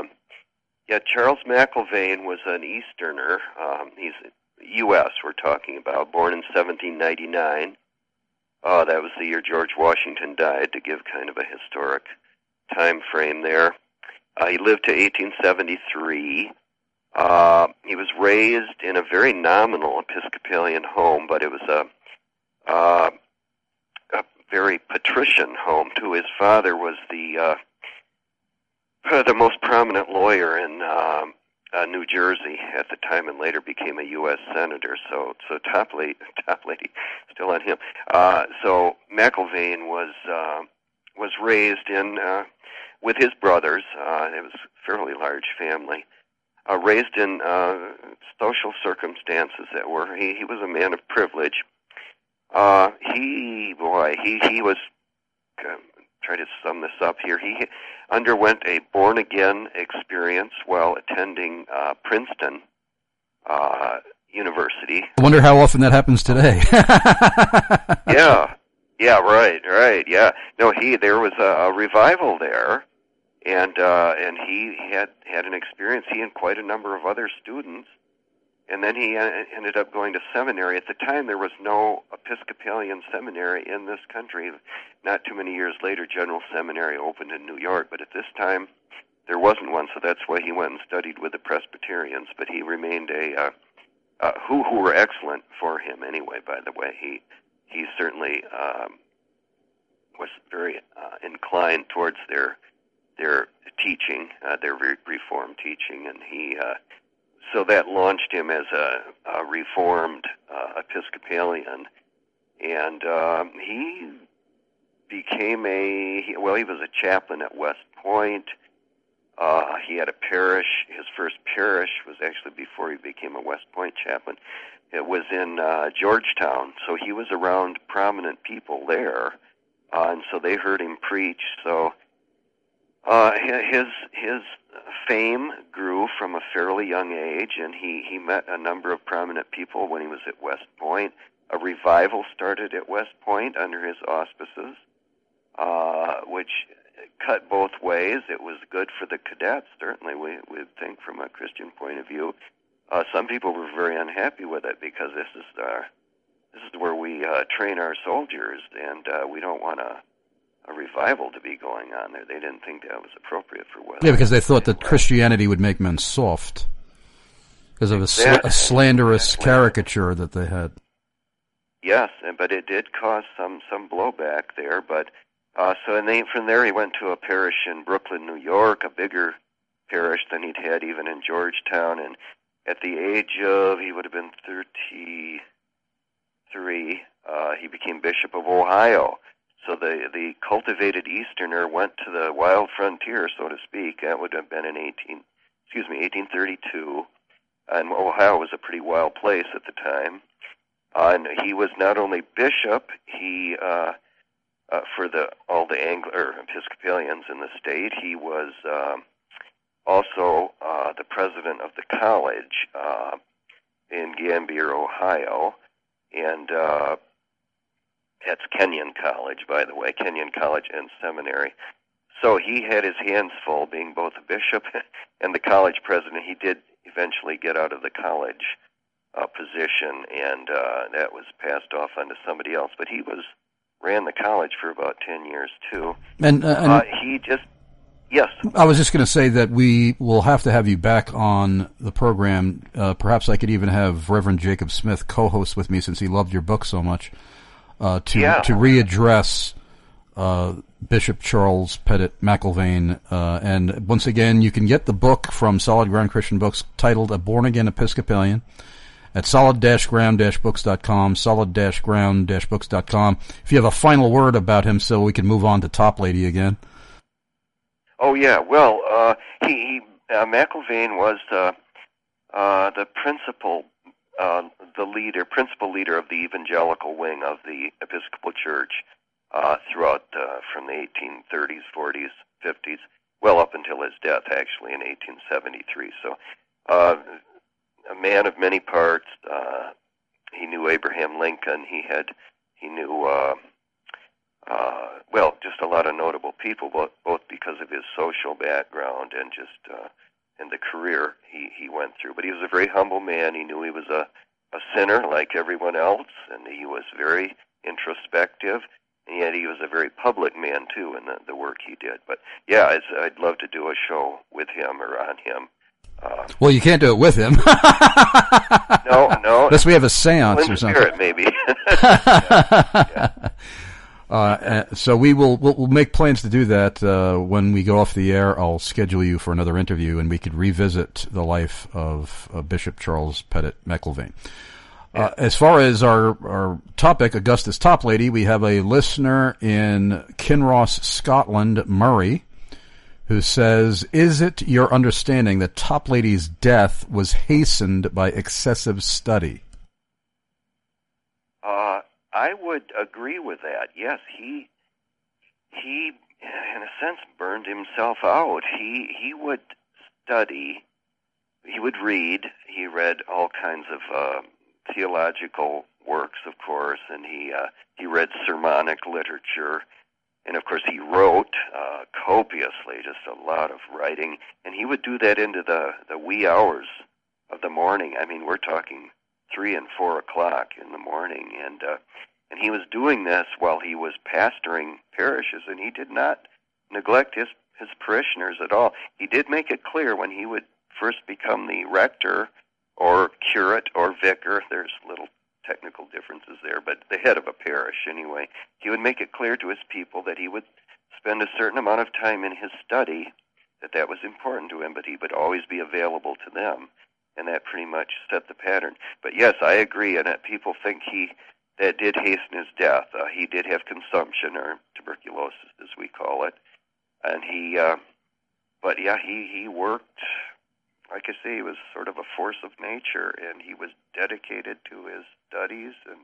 Charles McIlvaine was an Easterner. He's U.S. we're talking about, born in 1799. That was the year George Washington died, to give kind of a historic time frame there. He lived to 1873. He was raised in a very nominal Episcopalian home, but it was a very patrician home, too. His father was the most prominent lawyer in New Jersey at the time, and later became a U.S. senator. So top lady, still on him. So McIlvaine was raised in with his brothers. It was a fairly large family. Raised in social circumstances that were he was a man of privilege. He was. Try to sum this up here. He underwent a born-again experience while attending Princeton University. I wonder how often that happens today. Right. Yeah. No, there was a revival there, and he had an experience. He and quite a number of other students. And then he ended up going to seminary. At the time, there was no Episcopalian seminary in this country. Not too many years later, General Seminary opened in New York, but at this time, there wasn't one, so that's why he went and studied with the Presbyterians. But he remained who were excellent for him anyway, by the way. He certainly was very inclined towards their teaching, their Reformed teaching, and so that launched him as a Reformed Episcopalian, and he became he was a chaplain at West Point. He had a parish. His first parish was actually before he became a West Point chaplain. It was in Georgetown, so he was around prominent people there, and so they heard him preach. So his fame grew from a fairly young age, and he met a number of prominent people when he was at West Point. A revival started at West Point under his auspices, which cut both ways. It was good for the cadets, certainly, we think, from a Christian point of view. Some people were very unhappy with it because this is where we train our soldiers, and we don't want a revival to be going on there. They didn't think that was appropriate for West. Yeah, because they thought that Christianity would make men soft because of a slanderous caricature that they had. Yes, but it did cause some blowback there. But from there he went to a parish in Brooklyn, New York, a bigger parish than he'd had even in Georgetown. And at the age of, he would have been 33, he became Bishop of Ohio. So the cultivated Easterner went to the wild frontier, so to speak. That would have been in 1832. And Ohio was a pretty wild place at the time. And he was not only bishop, he for all the Episcopalians in the state, he was also the president of the college in Gambier, Ohio, and that's Kenyon College, by the way, Kenyon College and Seminary. So he had his hands full being both a bishop and the college president. He did eventually get out of the college position, and that was passed off onto somebody else. But he ran the college for about 10 years, too. And yes. I was just going to say that we will have to have you back on the program. Perhaps I could even have Reverend Jacob Smith co-host with me, since he loved your book so much, to readdress Bishop Charles Pettit McIlvaine. And once again, you can get the book from Solid Ground Christian Books titled A Born Again Episcopalian at solid-ground-books.com, solid-ground-books.com. If you have a final word about him so we can move on to Top Lady again. Oh, yeah. Well, McIlvaine was the principal leader of the evangelical wing of the Episcopal Church throughout from the 1830s, 40s, 50s, well up until his death, actually, in 1873. So a man of many parts. He knew Abraham Lincoln. He knew just a lot of notable people, both because of his social background and just and the career he went through. But he was a very humble man. He knew he was a sinner like everyone else, and he was very introspective, and yet he was a very public man, too, in the work he did. But, yeah, I'd love to do a show with him or on him. Well, you can't do it with him. No. Unless we have a seance or something. Spirit, maybe. So we'll make plans to do that when we go off the air. I'll schedule you for another interview, and we could revisit the life of Bishop Charles Pettit McIlvaine. As far as our topic, Augustus Toplady, we have a listener in Kinross, Scotland, Murray, who says, is it your understanding that Toplady's death was hastened by excessive study? I would agree with that. Yes, he in a sense burned himself out. He would study, he would read. He read all kinds of theological works, of course, and he read sermonic literature, and of course he wrote copiously, just a lot of writing, and he would do that into the wee hours of the morning. I mean, we're talking 3 and 4 o'clock in the morning, and he was doing this while he was pastoring parishes, and he did not neglect his parishioners at all. He did make it clear when he would first become the rector or curate or vicar, there's little technical differences there, but the head of a parish anyway, he would make it clear to his people that he would spend a certain amount of time in his study, that was important to him, but he would always be available to them, and that pretty much set the pattern. But yes, I agree, and that people think that did hasten his death. He did have consumption, or tuberculosis as we call it, and he worked. Like I say, he was sort of a force of nature, and he was dedicated to his studies, and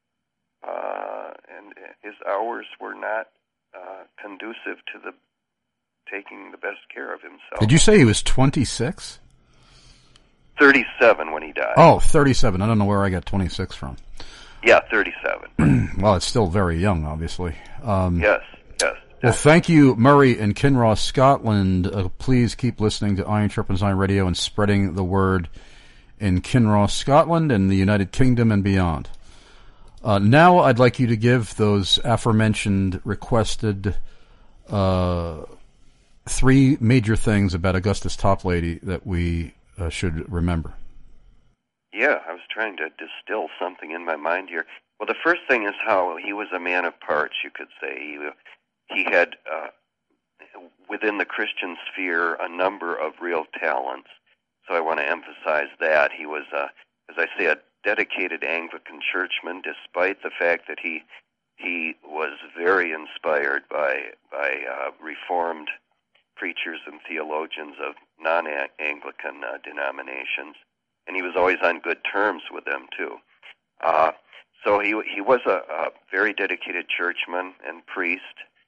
his hours were not conducive to taking the best care of himself. Did you say he was 26? 37 when he died. Oh, 37. I don't know where I got 26 from. Yeah, 37. Well, it's still very young, obviously. Yes. Well, thank you, Murray in Kinross, Scotland. Please keep listening to Iron Sharpens Iron Radio and spreading the word in Kinross, Scotland, and the United Kingdom and beyond. Now I'd like you to give those aforementioned requested 3 major things about Augustus Toplady that we should remember. Yeah, I was trying to distill something in my mind here. Well, the first thing is how he was a man of parts, you could say. He had, within the Christian sphere, a number of real talents. So I want to emphasize that. He was, as I say, a dedicated Anglican churchman, despite the fact that he was very inspired by Reformed preachers and theologians of non-Anglican denominations. And he was always on good terms with them, too. So he was a very dedicated churchman and priest.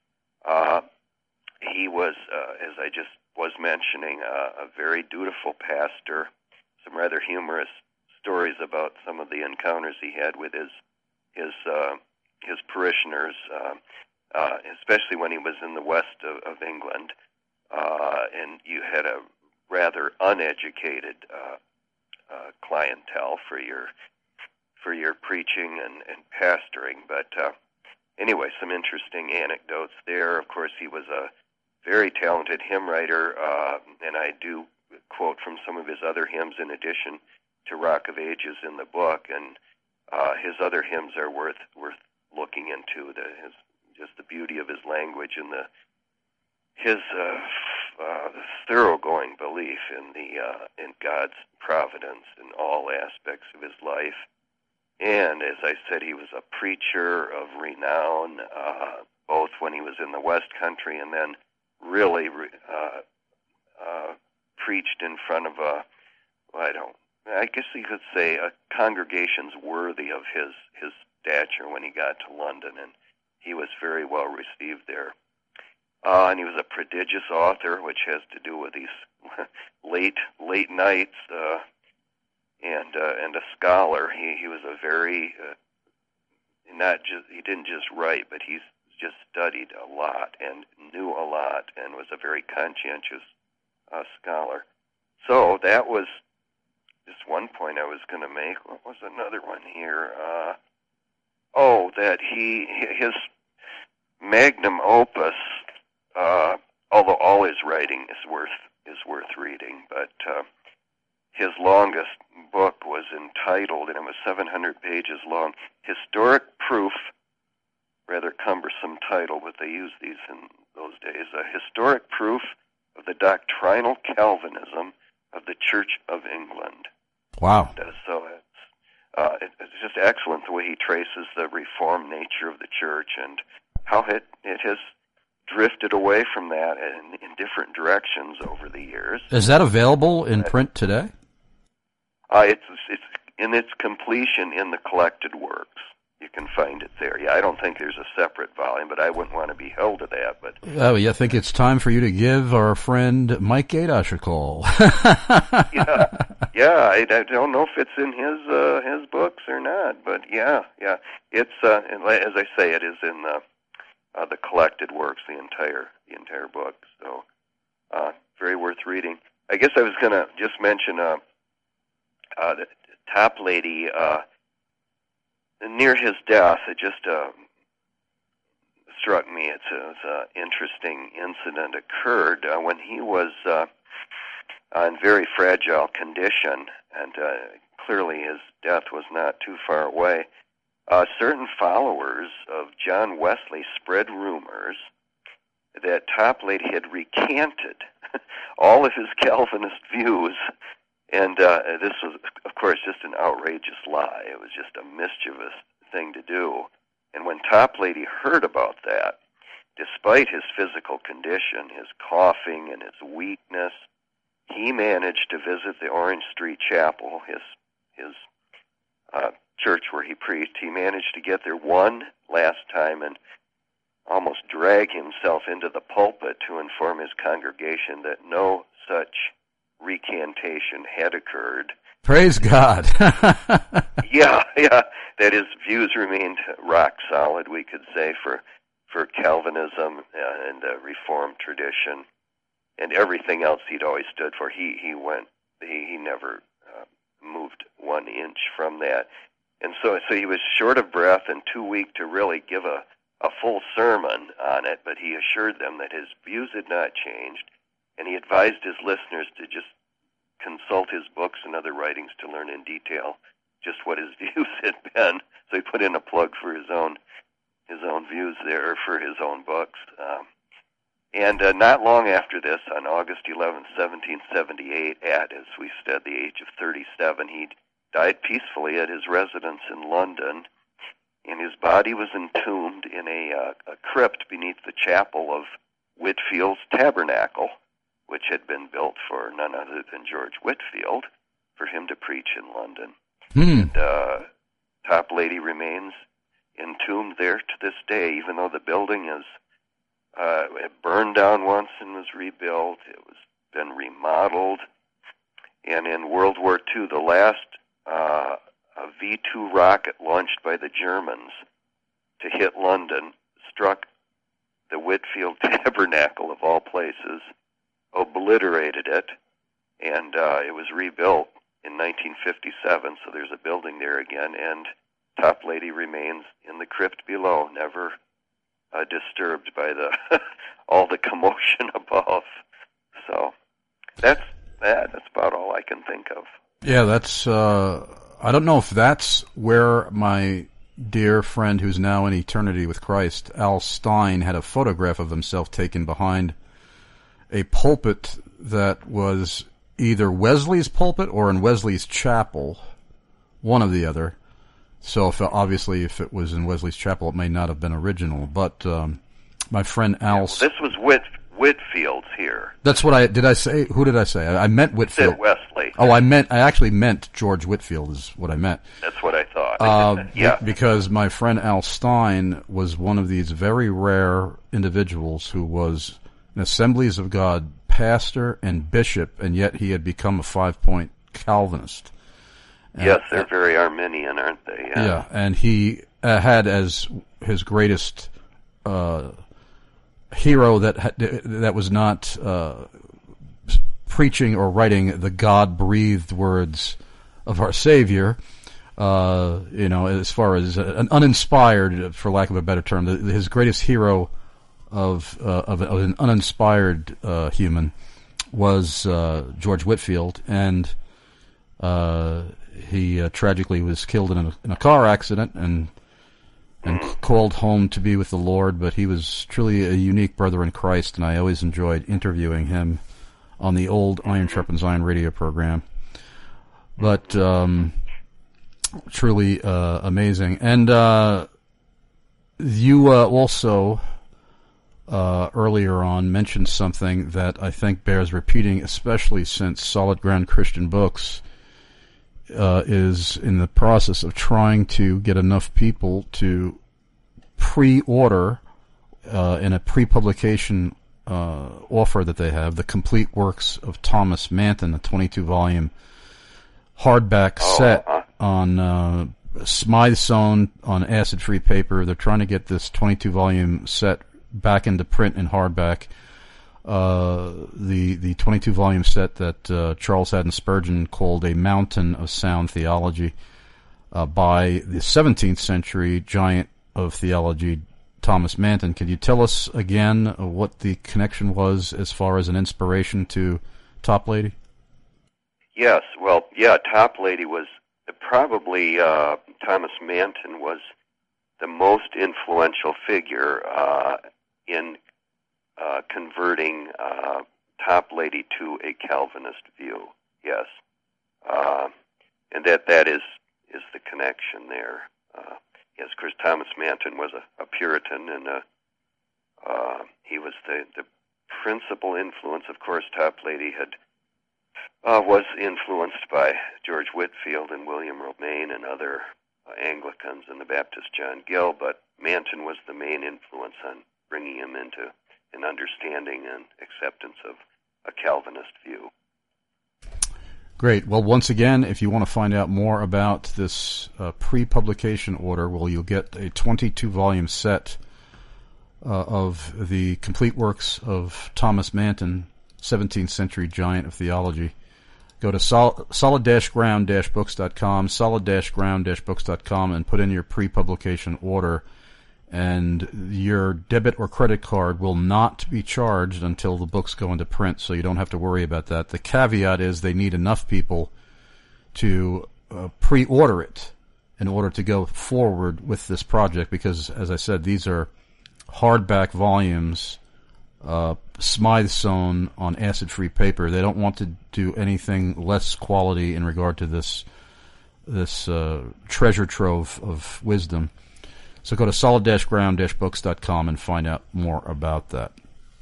He was, as I just was mentioning, a very dutiful pastor. Some rather humorous stories about some of the encounters he had with his parishioners, especially when he was in the west of England, and you had a rather uneducated clientele for your preaching and pastoring, but anyway, some interesting anecdotes there. Of course, he was a very talented hymn writer, and I do quote from some of his other hymns in addition to Rock of Ages in the book, and his other hymns are worth looking into. Just the beauty of his language and his thoroughgoing belief in God's providence in all aspects of his life. And as I said, he was a preacher of renown, both when he was in the West Country and then really preached in front of I guess you could say congregations worthy of his stature when he got to London, and he was very well received there. And he was a prodigious author, which has to do with these late nights, and a scholar. He was a very he didn't just write, but he's just studied a lot and knew a lot and was a very conscientious scholar. So that was just one point I was going to make. What was another one here? That his magnum opus, although all his writing is worth reading, but his longest book was entitled, and it was 700 pages long, Historic Proof rather cumbersome title, but they used these in those days. A historic proof of the doctrinal Calvinism of the Church of England. Wow. So it's just excellent the way he traces the reformed nature of the church and how it has drifted away from that in different directions over the years. Is that available in print today? It's in its completion in the collected works. You can find it there. Yeah, I don't think there's a separate volume, but I wouldn't want to be held to that. But I think it's time for you to give our friend Mike Gaydosh a call. yeah. I don't know if it's in his books or not, but yeah. It's as I say, it is in the collected works, the entire book. So very worth reading. I guess I was going to just mention the Toplady. Near his death, it just struck me. It's an interesting incident occurred when he was in very fragile condition, and clearly his death was not too far away. Certain followers of John Wesley spread rumors that Toplady had recanted all of his Calvinist views. And this was, of course, just an outrageous lie. It was just a mischievous thing to do. And when Toplady heard about that, despite his physical condition, his coughing and his weakness, he managed to visit the Orange Street Chapel, his church where he preached. He managed to get there one last time and almost drag himself into the pulpit to inform his congregation that no such recantation had occurred. Praise God. yeah, that his views remained rock solid, we could say, for Calvinism and Reformed tradition and everything else he'd always stood for. He never moved 1 inch from that. And so he was short of breath and too weak to really give a full sermon on it, but he assured them that his views had not changed. And he advised his listeners to just consult his books and other writings to learn in detail just what his views had been. So he put in a plug for his own views there, for his own books. And not long after this, on August 11, 1778, at, as we said, the age of 37, he died peacefully at his residence in London, and his body was entombed in a crypt beneath the chapel of Whitfield's Tabernacle, which had been built for none other than George Whitefield, for him to preach in London. And Toplady remains entombed there to this day, even though the building it burned down once and was rebuilt. It was been remodeled. And in World War II, the last V-2 rocket launched by the Germans to hit London struck the Whitefield Tabernacle, of all places, obliterated it, and it was rebuilt in 1957, so there's a building there again, and Toplady remains in the crypt below, never disturbed by all the commotion above. So that's about all I can think of. Yeah, that's I don't know if that's where my dear friend who's now in eternity with Christ, Al Stein, had a photograph of himself taken behind a pulpit that was either Wesley's pulpit or in Wesley's chapel, one or the other. So obviously if it was in Wesley's chapel, it may not have been original. But my friend Al... this was Whitfield's here. That's what did I say? Who did I say? I meant Whitefield. Said Wesley. Oh, I actually meant George Whitefield is what I meant. That's what I thought. Yeah. Because my friend Al Stein was one of these very rare individuals who was an Assemblies of God pastor and bishop, and yet he had become a 5-point Calvinist. Yes, they're very Arminian, aren't they? Yeah, and he had as his greatest hero that was not preaching or writing the God-breathed words of our Savior, as far as an uninspired, for lack of a better term, his greatest hero of an uninspired human was George Whitefield, and he tragically was killed in a car accident, and called home to be with the Lord, but he was truly a unique brother in Christ, and I always enjoyed interviewing him on the old Iron Sharpens Iron radio program. But truly amazing. And you also earlier on mentioned something that I think bears repeating, especially since Solid Ground Christian Books is in the process of trying to get enough people to pre-order in a pre-publication offer that they have, the complete works of Thomas Manton, a 22-volume hardback set on Smythe Sewn on acid-free paper. They're trying to get this 22-volume set back into print in hardback. The 22-volume set that Charles Haddon Spurgeon called A Mountain of Sound Theology by the 17th century giant of theology, Thomas Manton. Can you tell us again what the connection was as far as an inspiration to Toplady? Yes, well, yeah, Toplady was probably, Thomas Manton was the most influential figure in converting Toplady to a Calvinist view, yes. And that is the connection there. Yes, of course, Thomas Manton was a Puritan, and he was the principal influence. Of course, Toplady was influenced by George Whitefield and William Romaine and other Anglicans and the Baptist John Gill, but Manton was the main influence on bringing him into an understanding and acceptance of a Calvinist view. Great. Well, once again, if you want to find out more about this pre-publication order, well, you'll get a 22-volume set of the complete works of Thomas Manton, 17th century giant of theology. Go to solid-ground-books.com, solid-ground-books.com, and put in your pre-publication order, and your debit or credit card will not be charged until the books go into print, so you don't have to worry about that. The caveat is they need enough people to pre-order it in order to go forward with this project, because, as I said, these are hardback volumes, Smythe Sewn on acid-free paper. They don't want to do anything less quality in regard to this treasure trove of wisdom. So go to solid-ground-books.com and find out more about that.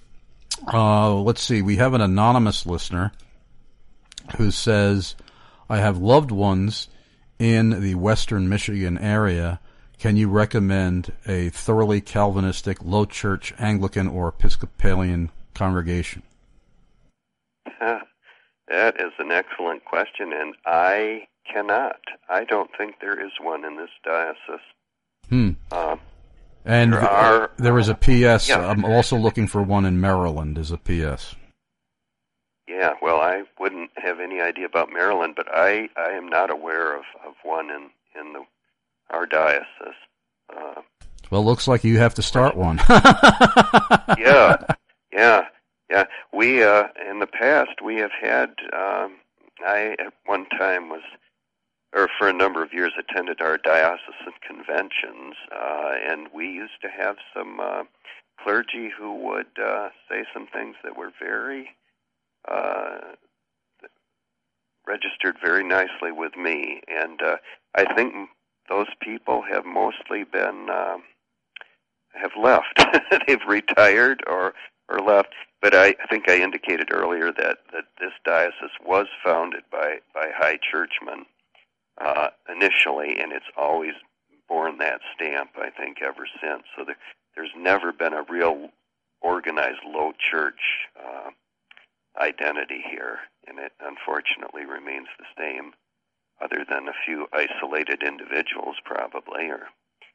Let's see. We have an anonymous listener who says, I have loved ones in the western Michigan area. Can you recommend a thoroughly Calvinistic, low church, Anglican, or Episcopalian congregation? That is an excellent question, and I cannot. I don't think there is one in this diocese. And there is a P.S. Yeah. I'm also looking for one in Maryland as a P.S. Yeah, well, I wouldn't have any idea about Maryland, but I am not aware of one in our diocese. Well, looks like you have to start one. Yeah. We in the past we have had. I at one time for a number of years attended our diocesan conventions, and we used to have some clergy who would say some things that were very registered very nicely with me, and I think those people have mostly been have left. They've retired or left. But I think I indicated earlier that this diocese was founded by high churchmen initially, and it's always borne that stamp, I think, ever since. So there's never been a real organized low church identity here, and it unfortunately remains the same, other than a few isolated individuals probably, or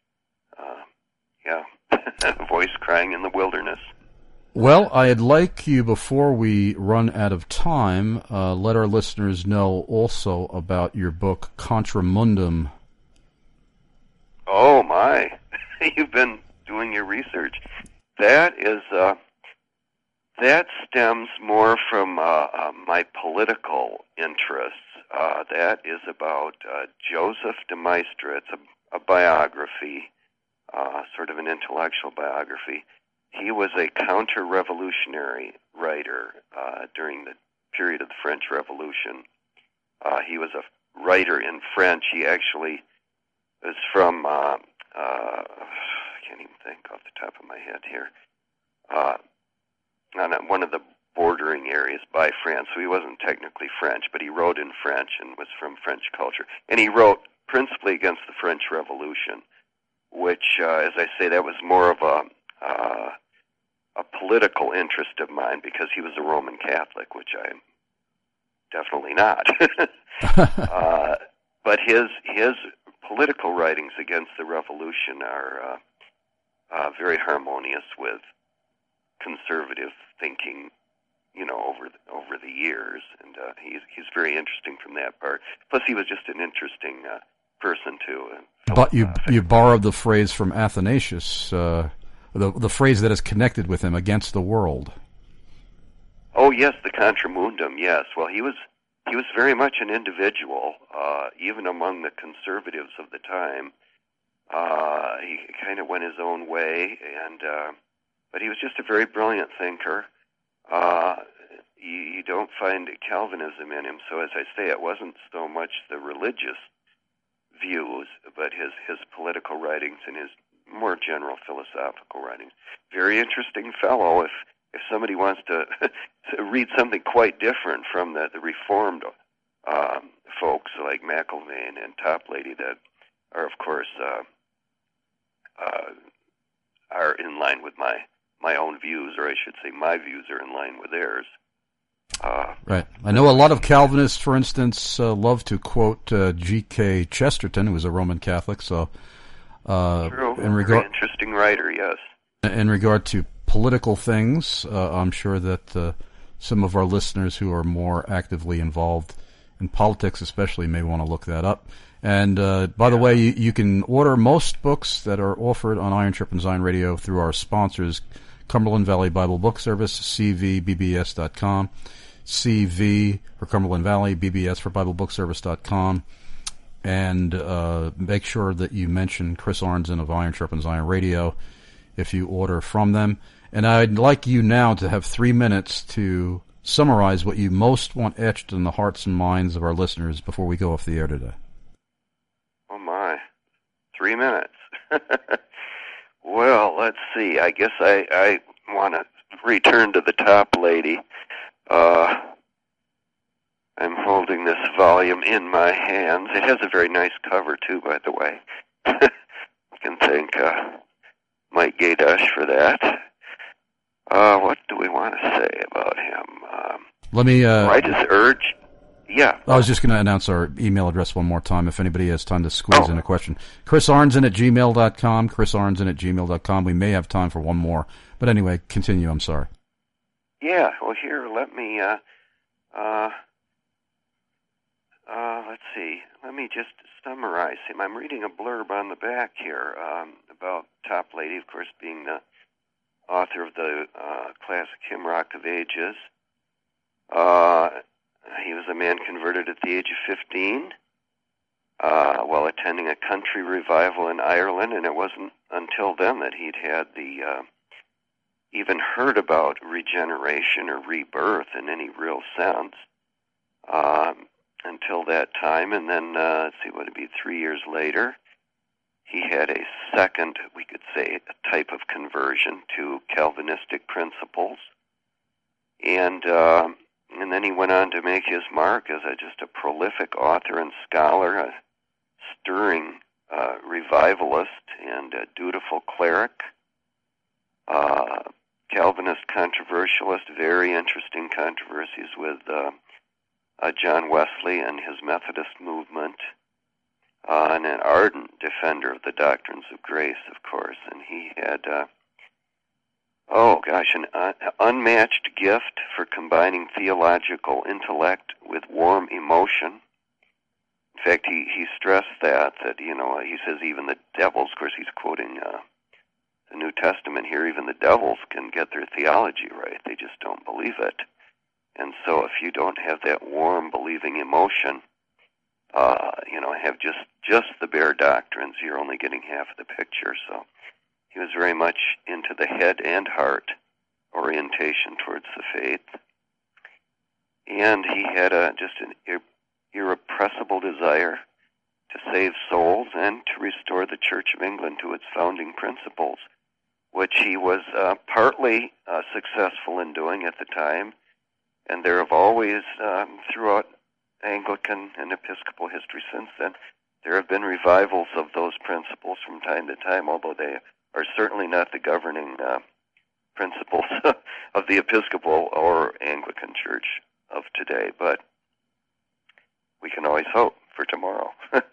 a voice crying in the wilderness. Well, I'd like you, before we run out of time, let our listeners know also about your book, Contra Mundum. Oh, my. You've been doing your research. That stems more from my political interests. That is about Joseph de Maistre. It's a biography sort of an intellectual biography. He was a counter-revolutionary writer during the period of the French Revolution. He was a writer in French. He actually was from, I can't even think off the top of my head here, on one of the bordering areas by France. So he wasn't technically French, but he wrote in French and was from French culture. And he wrote principally against the French Revolution, which, as I say, that was more of a political interest of mine because he was a Roman Catholic, which I'm definitely not. But his political writings against the Revolution are very harmonious with conservative thinking, over the years, and he's very interesting from that part. Plus, he was just an interesting person too. But you borrowed the phrase from Athanasius, the phrase that is connected with him, against the world. Oh yes, the Contra Mundum. Yes, well, he was very much an individual, even among the conservatives of the time. He kind of went his own way, but he was just a very brilliant thinker. You don't find Calvinism in him, so as I say, it wasn't so much the religious views, but his political writings and his more general philosophical writings. Very interesting fellow. If somebody wants to read something quite different from the Reformed folks like McIlvaine and Toplady, that are, of course, are in line with my own views, or I should say my views are in line with theirs. Right. I know a lot of Calvinists, for instance, love to quote G.K. Chesterton, who was a Roman Catholic. So, true. Very interesting writer, yes. In regard to political things, I'm sure that some of our listeners who are more actively involved in politics especially may want to look that up. And by the way, you can order most books that are offered on Iron Chirpin Zion Radio through our sponsors, Cumberland Valley Bible Book Service, cvbbs.com, CV for Cumberland Valley, BBS for BibleBookService.com, and make sure that you mention Chris Arnzen of Iron Chirpin Zion Radio if you order from them. And I'd like you now to have 3 minutes to summarize what you most want etched in the hearts and minds of our listeners before we go off the air today. Oh my, 3 minutes. Well, let's see. I guess I want to return to the Toplady. I'm holding this volume in my hands. It has a very nice cover, too, by the way. I can thank Mike Gaydush for that. What do we want to say about him? Let me... I just urge... Yeah. I was just going to announce our email address one more time if anybody has time to squeeze in a question. ChrisArnzen@gmail.com, ChrisArnzen@gmail.com. We may have time for one more. But anyway, continue. I'm sorry. Yeah. Well, here, let me... let's see. Let me just summarize him. I'm reading a blurb on the back here about Toplady, of course, being the author of the classic hymn Rock of Ages. He was a man converted at the age of 15 while attending a country revival in Ireland, and it wasn't until then that he'd had even heard about regeneration or rebirth in any real sense until that time. And then, let's see, what would it be, 3 years later, he had a second, we could say, a type of conversion to Calvinistic principles. And then he went on to make his mark as just a prolific author and scholar, a stirring revivalist and a dutiful cleric, Calvinist controversialist, very interesting controversies with John Wesley and his Methodist movement, and an ardent defender of the doctrines of grace, of course. And he had... an unmatched gift for combining theological intellect with warm emotion. In fact, he stressed that he says even the devils, of course he's quoting the New Testament here, even the devils can get their theology right. They just don't believe it. And so if you don't have that warm, believing emotion, have just the bare doctrines, you're only getting half of the picture. So he was very much into the head and heart orientation towards the faith. And he had just an irrepressible desire to save souls and to restore the Church of England to its founding principles, which he was partly successful in doing at the time. And there have always, throughout Anglican and Episcopal history since then, there have been revivals of those principles from time to time, although they are certainly not the governing principles of the Episcopal or Anglican Church of today. But we can always hope for tomorrow.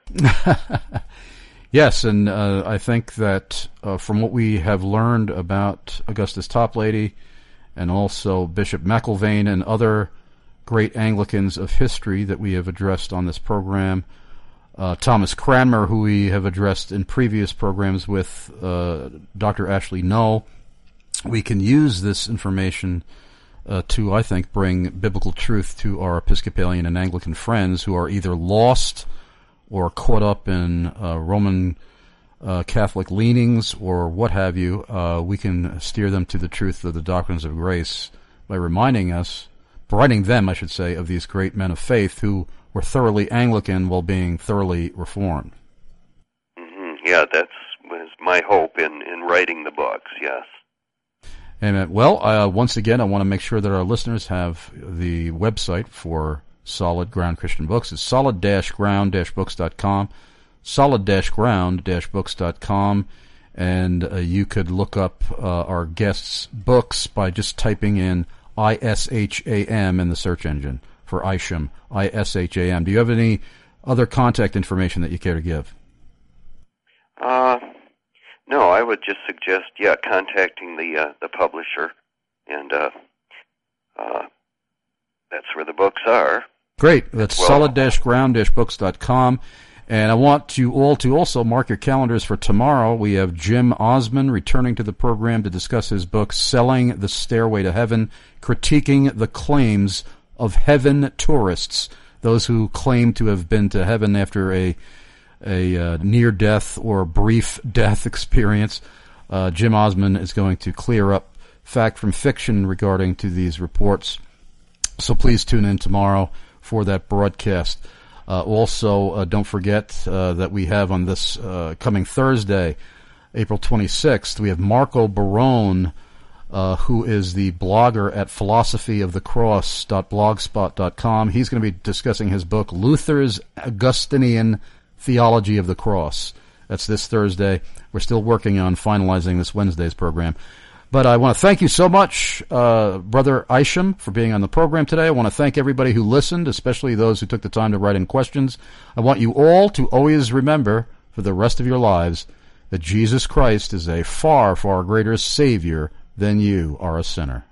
Yes, and I think that from what we have learned about Augustus Toplady and also Bishop McIlvaine and other great Anglicans of history that we have addressed on this program, Thomas Cranmer, who we have addressed in previous programs with Dr. Ashley Null, we can use this information to, I think, bring biblical truth to our Episcopalian and Anglican friends who are either lost or caught up in Roman Catholic leanings or what have you. We can steer them to the truth of the doctrines of grace by reminding them, I should say, of these great men of faith who were thoroughly Anglican while being thoroughly Reformed. Mm-hmm. Yeah, that was my hope in writing the books, yes. Amen. Well, once again, I want to make sure that our listeners have the website for Solid Ground Christian Books. It's solid-ground-books.com, solid-ground-books.com, and you could look up our guests' books by just typing in ISHAM in the search engine for Isham, ISHAM. Do you have any other contact information that you care to give? No, I would just suggest, contacting the publisher, and that's where the books are. Great. That's solid-ground-books.com. And I want you all to also mark your calendars for tomorrow. We have Jim Osman returning to the program to discuss his book, Selling the Stairway to Heaven, critiquing the claims of heaven tourists, those who claim to have been to heaven after a near-death or brief death experience. Jim Osman is going to clear up fact from fiction regarding to these reports. So please tune in tomorrow for that broadcast. Also, don't forget that we have on this coming Thursday, April 26th, we have Marco Barone, who is the blogger at philosophyofthecross.blogspot.com. He's going to be discussing his book, Luther's Augustinian Theology of the Cross. That's this Thursday. We're still working on finalizing this Wednesday's program. But I want to thank you so much, Brother Isham, for being on the program today. I want to thank everybody who listened, especially those who took the time to write in questions. I want you all to always remember, for the rest of your lives, that Jesus Christ is a far, far greater Savior than you are a sinner.